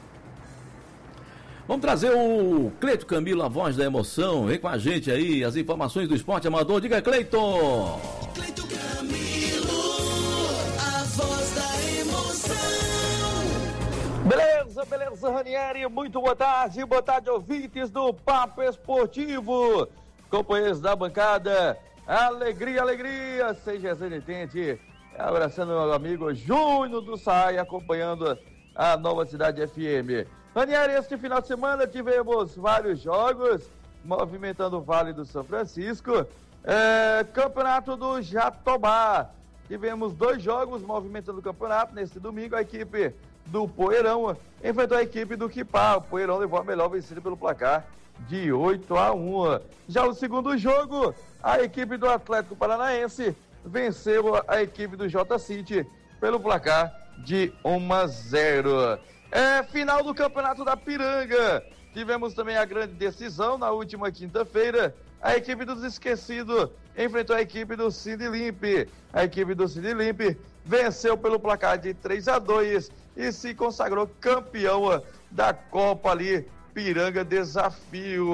Vamos trazer o Cleiton Camilo, a voz da emoção. Vem com a gente aí, as informações do esporte amador. Diga, Cleiton! Cleiton Camilo, a voz da emoção. Beleza, beleza, Ranieri. Muito boa tarde, boa tarde, ouvintes do Papo Esportivo. Companheiros da bancada, alegria, alegria, seja renitente, abraçando meu amigo Júnior do Sai, acompanhando a Nova Cidade F M. Ranieri, este final de semana tivemos vários jogos, movimentando o Vale do São Francisco, é, Campeonato do Jatobá, tivemos dois jogos movimentando o campeonato. Neste domingo a equipe do Poeirão enfrentou a equipe do Quipá, o Poeirão levou a melhor vencida pelo placar de oito a um. Já no segundo jogo, a equipe do Atlético Paranaense venceu a equipe do J City pelo placar de um a zero. É final do Campeonato da Piranga. Tivemos também a grande decisão na última quinta-feira. A equipe dos Esquecidos enfrentou a equipe do Cid Limpe. A equipe do Cid Limpe venceu pelo placar de três a dois e se consagrou campeão da Copa ali Piranga Desafio.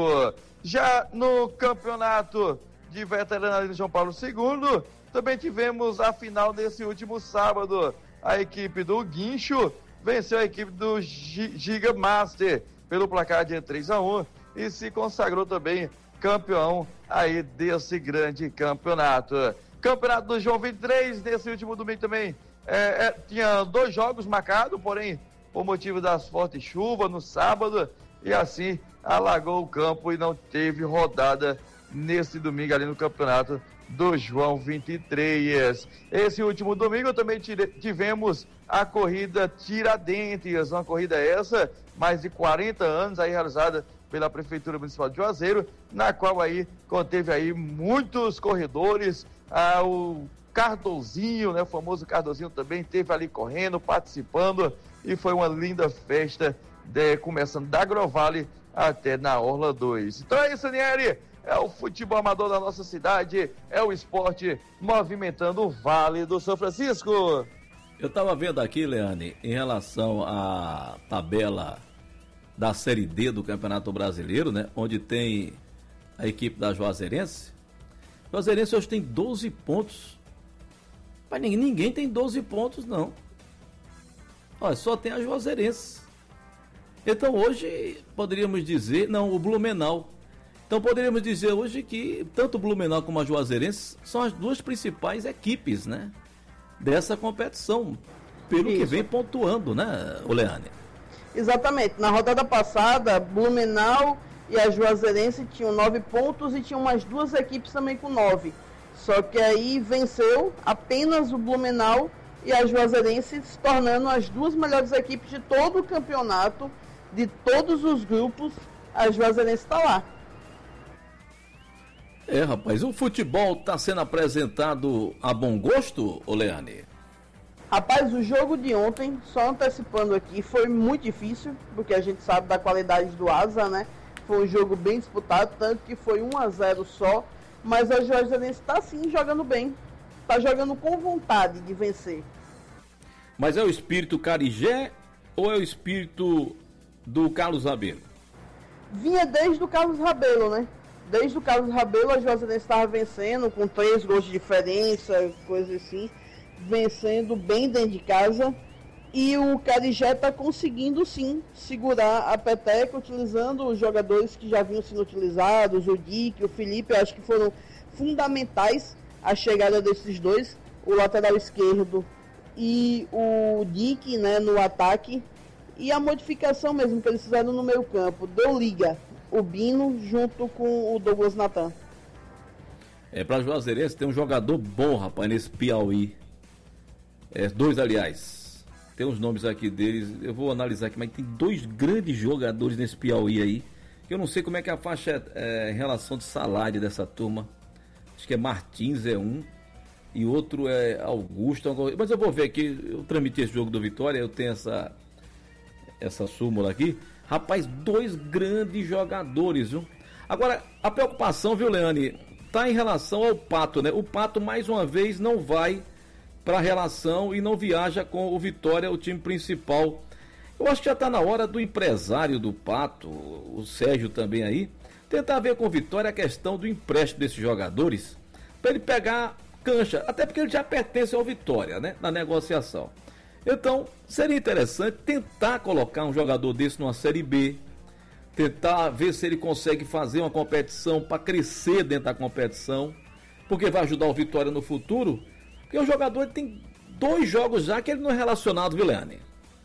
Já no campeonato de veteranaria de João Paulo segundo, também tivemos a final desse último sábado. A equipe do Guincho venceu a equipe do Giga Master pelo placar de três a um e se consagrou também campeão aí desse grande campeonato. Campeonato do João vinte e três, nesse último domingo também é, é, tinha dois jogos marcados, porém por motivo das fortes chuvas no sábado, e assim alagou o campo e não teve rodada nesse domingo ali no campeonato do João vinte e três. Esse último domingo também tivemos a corrida Tiradentes, uma corrida essa, mais de quarenta anos aí realizada pela Prefeitura Municipal de Juazeiro, na qual aí conteve aí muitos corredores. Ah, o Cardozinho, né, o famoso Cardozinho também esteve ali correndo, participando, e foi uma linda festa de, começando da Agrovale até na Orla dois. Então é isso, Nieri. É o futebol amador da nossa cidade, é o esporte movimentando o Vale do São Francisco. Eu estava vendo aqui, Leane, em relação à tabela da Série D do Campeonato Brasileiro, né? Onde tem a equipe da Juazeirense. Juazeirense hoje tem doze pontos. Mas ninguém, ninguém tem doze pontos, não. Olha, só tem a Juazeirense. Então hoje poderíamos dizer, não, o Blumenau. Então poderíamos dizer hoje que tanto o Blumenau como a Juazeirense são as duas principais equipes, né, dessa competição, pelo Isso. que vem pontuando, né, Oleane? Exatamente. Na rodada passada, Blumenau e a Juazeirense tinham nove pontos e tinham mais duas equipes também com nove. Só que aí venceu apenas o Blumenau e a Juazeirense, se tornando as duas melhores equipes de todo o campeonato, de todos os grupos. A Juazeirense está lá. É, rapaz, o futebol está sendo apresentado a bom gosto, Oleane? Rapaz, o jogo de ontem, só antecipando aqui, foi muito difícil, porque a gente sabe da qualidade do Asa, né? Foi um jogo bem disputado, tanto que foi um a zero só, mas a Juazeirense está sim jogando bem, está jogando com vontade de vencer. Mas é o espírito Carigé ou é o espírito do Carlos Rabelo? Vinha desde o Carlos Rabelo, né? Desde o Carlos Rabelo, a Juazeirense estava vencendo com três gols de diferença, coisa assim, vencendo bem dentro de casa. E o Carigé está conseguindo, sim, segurar a peteca, utilizando os jogadores que já vinham sendo utilizados, o Dick, o Felipe, eu acho que foram fundamentais a chegada desses dois, o lateral esquerdo e o Dick, né, no ataque. E a modificação mesmo que eles fizeram no meio campo, deu liga. O Bino junto com o Douglas Natan. É, pra Juazeirense tem um jogador bom, rapaz, nesse Piauí. É, dois, aliás. Tem uns nomes aqui deles, eu vou analisar aqui, mas tem dois grandes jogadores nesse Piauí aí. Que eu não sei como é que é a faixa é, em relação de salário dessa turma. Acho que é Martins, é um. E outro é Augusto. Mas eu vou ver aqui, eu tramitei esse jogo do Vitória, eu tenho essa, essa súmula aqui. Rapaz, dois grandes jogadores, viu? Agora, a preocupação, viu, Leane, tá em relação ao Pato, né? O Pato, mais uma vez, não vai para a relação e não viaja com o Vitória, o time principal. Eu acho que já tá na hora do empresário do Pato, o Sérgio também aí, tentar ver com o Vitória a questão do empréstimo desses jogadores, para ele pegar cancha, até porque ele já pertence ao Vitória, né? Na negociação. Então, seria interessante tentar colocar um jogador desse numa Série B, tentar ver se ele consegue fazer uma competição para crescer dentro da competição, porque vai ajudar o Vitória no futuro, porque o jogador ele tem dois jogos já que ele não é relacionado, Vilene.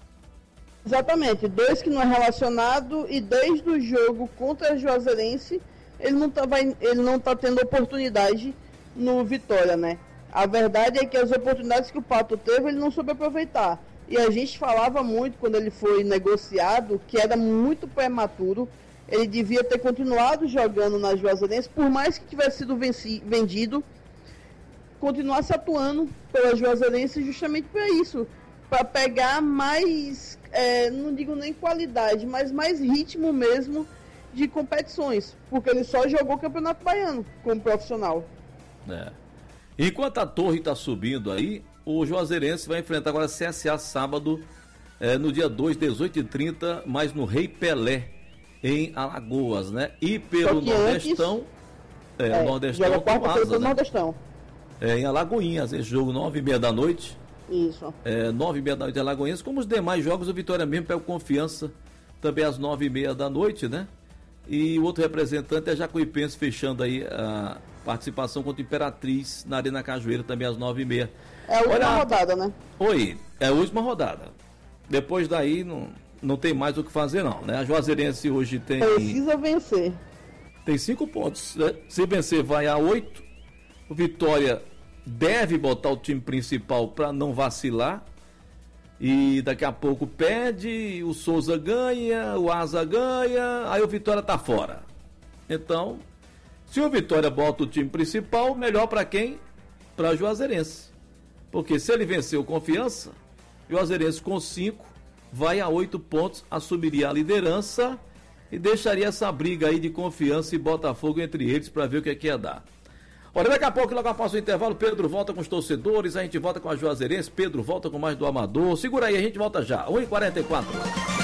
Exatamente, dois que não é relacionado e desde o jogo contra a Juazeirense ele não tá, vai, ele não tá tendo oportunidade no Vitória, né? A verdade é que as oportunidades que o Pato teve, ele não soube aproveitar. E a gente falava muito, quando ele foi negociado, que era muito prematuro. Ele devia ter continuado jogando na Juazeirense, por mais que tivesse sido venci, vendido, continuasse atuando pela Juazeirense justamente para isso. Para pegar mais, é, não digo nem qualidade, mas mais ritmo mesmo de competições. Porque ele só jogou o Campeonato Baiano como profissional. É. Enquanto a torre está subindo aí, o Juazeirense vai enfrentar agora a C S A sábado, é, no dia dois, dezoito e trinta, mas no Rei Pelé, em Alagoas, né? E pelo Nordestão, antes, é, é, Nordestão, com asa, né? Nordestão. É, em Alagoinhas, esse jogo nove e meia da noite. Isso. É, nove e meia da noite em Alagoinhas, como os demais jogos, o Vitória mesmo pega Confiança também às nove e meia da noite, né? E o outro representante é Jacuipense, fechando aí a participação contra Imperatriz na Arena Cajueira, também às nove e meia. É a última Olha, rodada, né? Oi, é a última rodada. Depois daí não, não tem mais o que fazer não, né? A Juazeirense hoje tem... Precisa vencer. Tem cinco pontos, né? Se vencer vai a oito. O Vitória deve botar o time principal para não vacilar. E daqui a pouco perde, o Souza ganha, o Asa ganha, aí o Vitória tá fora. Então, se o Vitória bota o time principal, melhor para quem? Para a Juazeirense. Porque se ele vencer o Confiança, Juazeirense com cinco vai a oito pontos, assumiria a liderança e deixaria essa briga aí de Confiança e Botafogo entre eles para ver o que é que ia dar. Olha, daqui a pouco, logo após o intervalo, Pedro volta com os torcedores, a gente volta com a Juazeirense, Pedro volta com mais do Amador. Segura aí, a gente volta já. um e quarenta e quatro.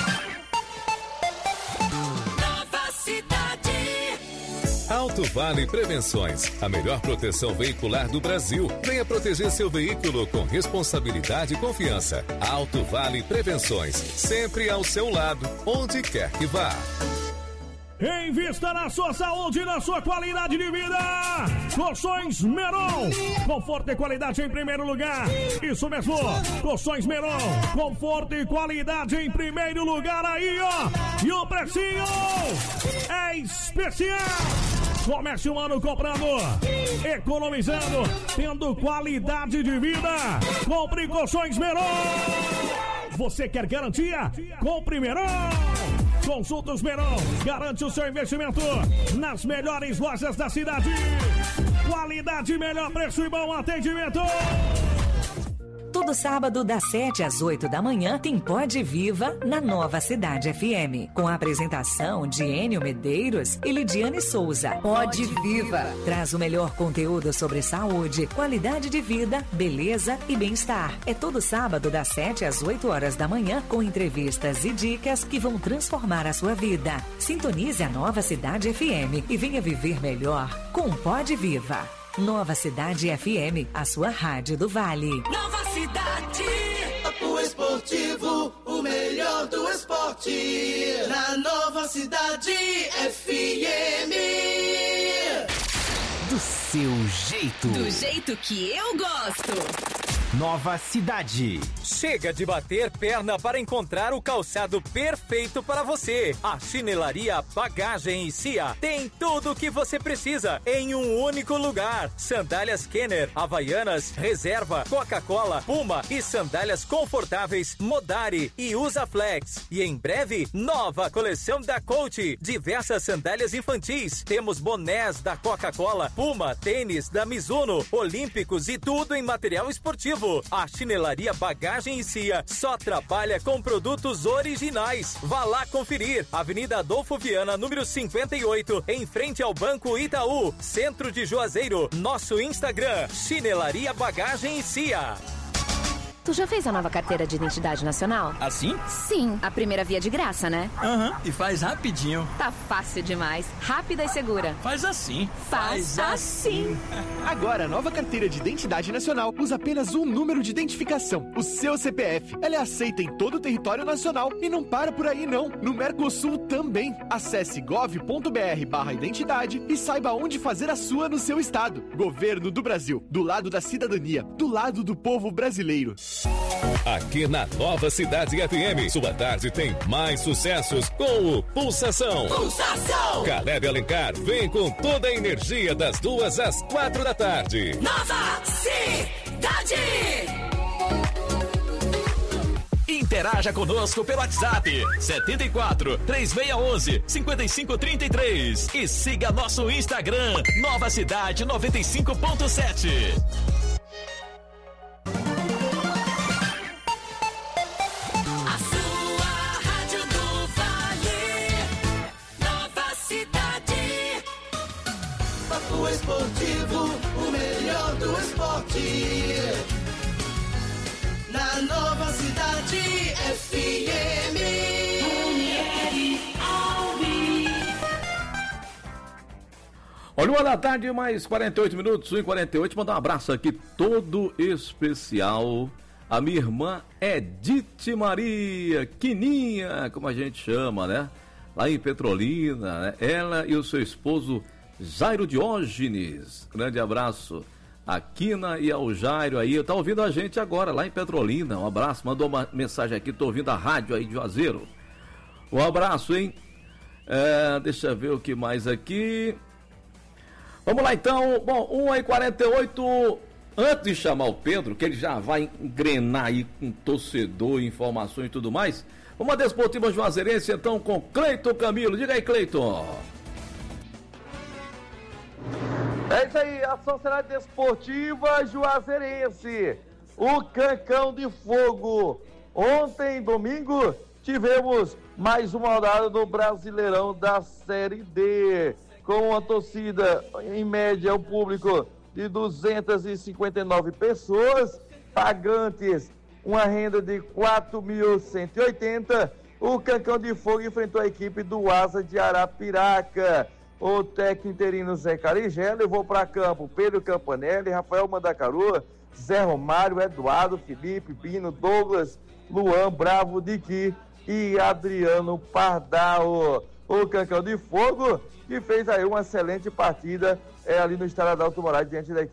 Nova Cidade. Alto Vale Prevenções, a melhor proteção veicular do Brasil. Venha proteger seu veículo com responsabilidade e confiança. Alto Vale Prevenções, sempre ao seu lado, onde quer que vá. Invista na sua saúde e na sua qualidade de vida. Colchões Meron. Conforto e qualidade em primeiro lugar. Isso mesmo. Colchões Meron. Conforto e qualidade em primeiro lugar aí, ó. E o precinho é especial. Comércio humano comprando, economizando, tendo qualidade de vida. Compre Colchões Meron. Você quer garantia? Compre Meron. Consultas Meron, garante o seu investimento nas melhores lojas da cidade. Qualidade, melhor preço e bom atendimento. Todo sábado, das sete às oito da manhã, tem Pode Viva na Nova Cidade F M. Com a apresentação de Enio Medeiros e Lidiane Souza. Pode Viva traz o melhor conteúdo sobre saúde, qualidade de vida, beleza e bem-estar. É todo sábado, das sete às oito horas da manhã, com entrevistas e dicas que vão transformar a sua vida. Sintonize a Nova Cidade F M e venha viver melhor com Pode Viva. Nova Cidade F M, a sua rádio do Vale. Nova Cidade, o esportivo, o melhor do esporte. Na Nova Cidade F M. Do seu jeito. Do jeito que eu gosto. Nova Cidade. Chega de bater perna para encontrar o calçado perfeito para você. A Chinelaria Bagagem e Cia tem tudo o que você precisa em um único lugar. Sandálias Kenner, Havaianas, Reserva, Coca-Cola, Puma e sandálias confortáveis Modari e Usaflex. E em breve, nova coleção da Coach. Diversas sandálias infantis. Temos bonés da Coca-Cola, Puma, tênis da Mizuno, Olímpicos e tudo em material esportivo. A Chinelaria Bagagem e Cia só trabalha com produtos originais. Vá lá conferir. Avenida Adolfo Viana, número cinquenta e oito, em frente ao Banco Itaú, centro de Juazeiro. Nosso Instagram, Chinelaria Bagagem e Cia. Tu já fez a nova carteira de identidade nacional? Assim? Sim, a primeira via de graça, né? Aham, uhum. E faz rapidinho. Tá fácil demais, rápida e segura. Faz assim. Faz, faz assim. Agora, a nova carteira de identidade nacional usa apenas um número de identificação, o seu C P F. Ela é aceita em todo o território nacional e não para por aí não. No Mercosul também. Acesse gov.br barra identidade e saiba onde fazer a sua no seu estado. Governo do Brasil, do lado da cidadania, do lado do povo brasileiro. Aqui na Nova Cidade F M, sua tarde tem mais sucessos com o Pulsação. Pulsação! Caleb Alencar vem com toda a energia das duas às quatro da tarde. Nova Cidade! Interaja conosco pelo WhatsApp setenta e quatro, três seis um um, cinco cinco três três e siga nosso Instagram Nova Cidade noventa e cinco ponto sete. O esportivo, o melhor do esporte. Na Nova Cidade F M. Olha, uma da tarde, mais quarenta e oito minutos, um e quarenta e oito. Mandar um abraço aqui todo especial a minha irmã Edith Maria, Quininha, como a gente chama, né? Lá em Petrolina, né? Ela e o seu esposo Jairo Diógenes. Grande abraço a Quina e ao Jairo aí. Tá ouvindo a gente agora lá em Petrolina. Um abraço, mandou uma mensagem aqui, tô ouvindo a rádio aí de Juazeiro. Um abraço, hein? É, deixa eu ver o que mais aqui. Vamos lá então. Bom, um e quarenta e oito. Antes de chamar o Pedro, que ele já vai engrenar aí com torcedor, informações e tudo mais, uma Desportiva Juazeirense então com Cleiton Camilo. Diga aí, Cleiton. É isso aí, a Sociedade Desportiva Juazeirense, o Cancão de Fogo, Ontem, domingo, tivemos mais uma rodada do Brasileirão da Série D, com uma torcida, em média, o público de duzentas e cinquenta e nove pessoas, pagantes, uma renda de quatro mil cento e oitenta. O Cancão de Fogo enfrentou a equipe do Asa de Arapiraca. O técnico interino Zé Carigé levou para campo Pedro Campanelli, Rafael Mandacaru, Zé Romário, Eduardo, Felipe, Pino, Douglas, Luan, Bravo, Diqui e Adriano Pardal. O Cancão de Fogo, que fez aí uma excelente partida é, ali no estádio Adalto Moraes diante da equipe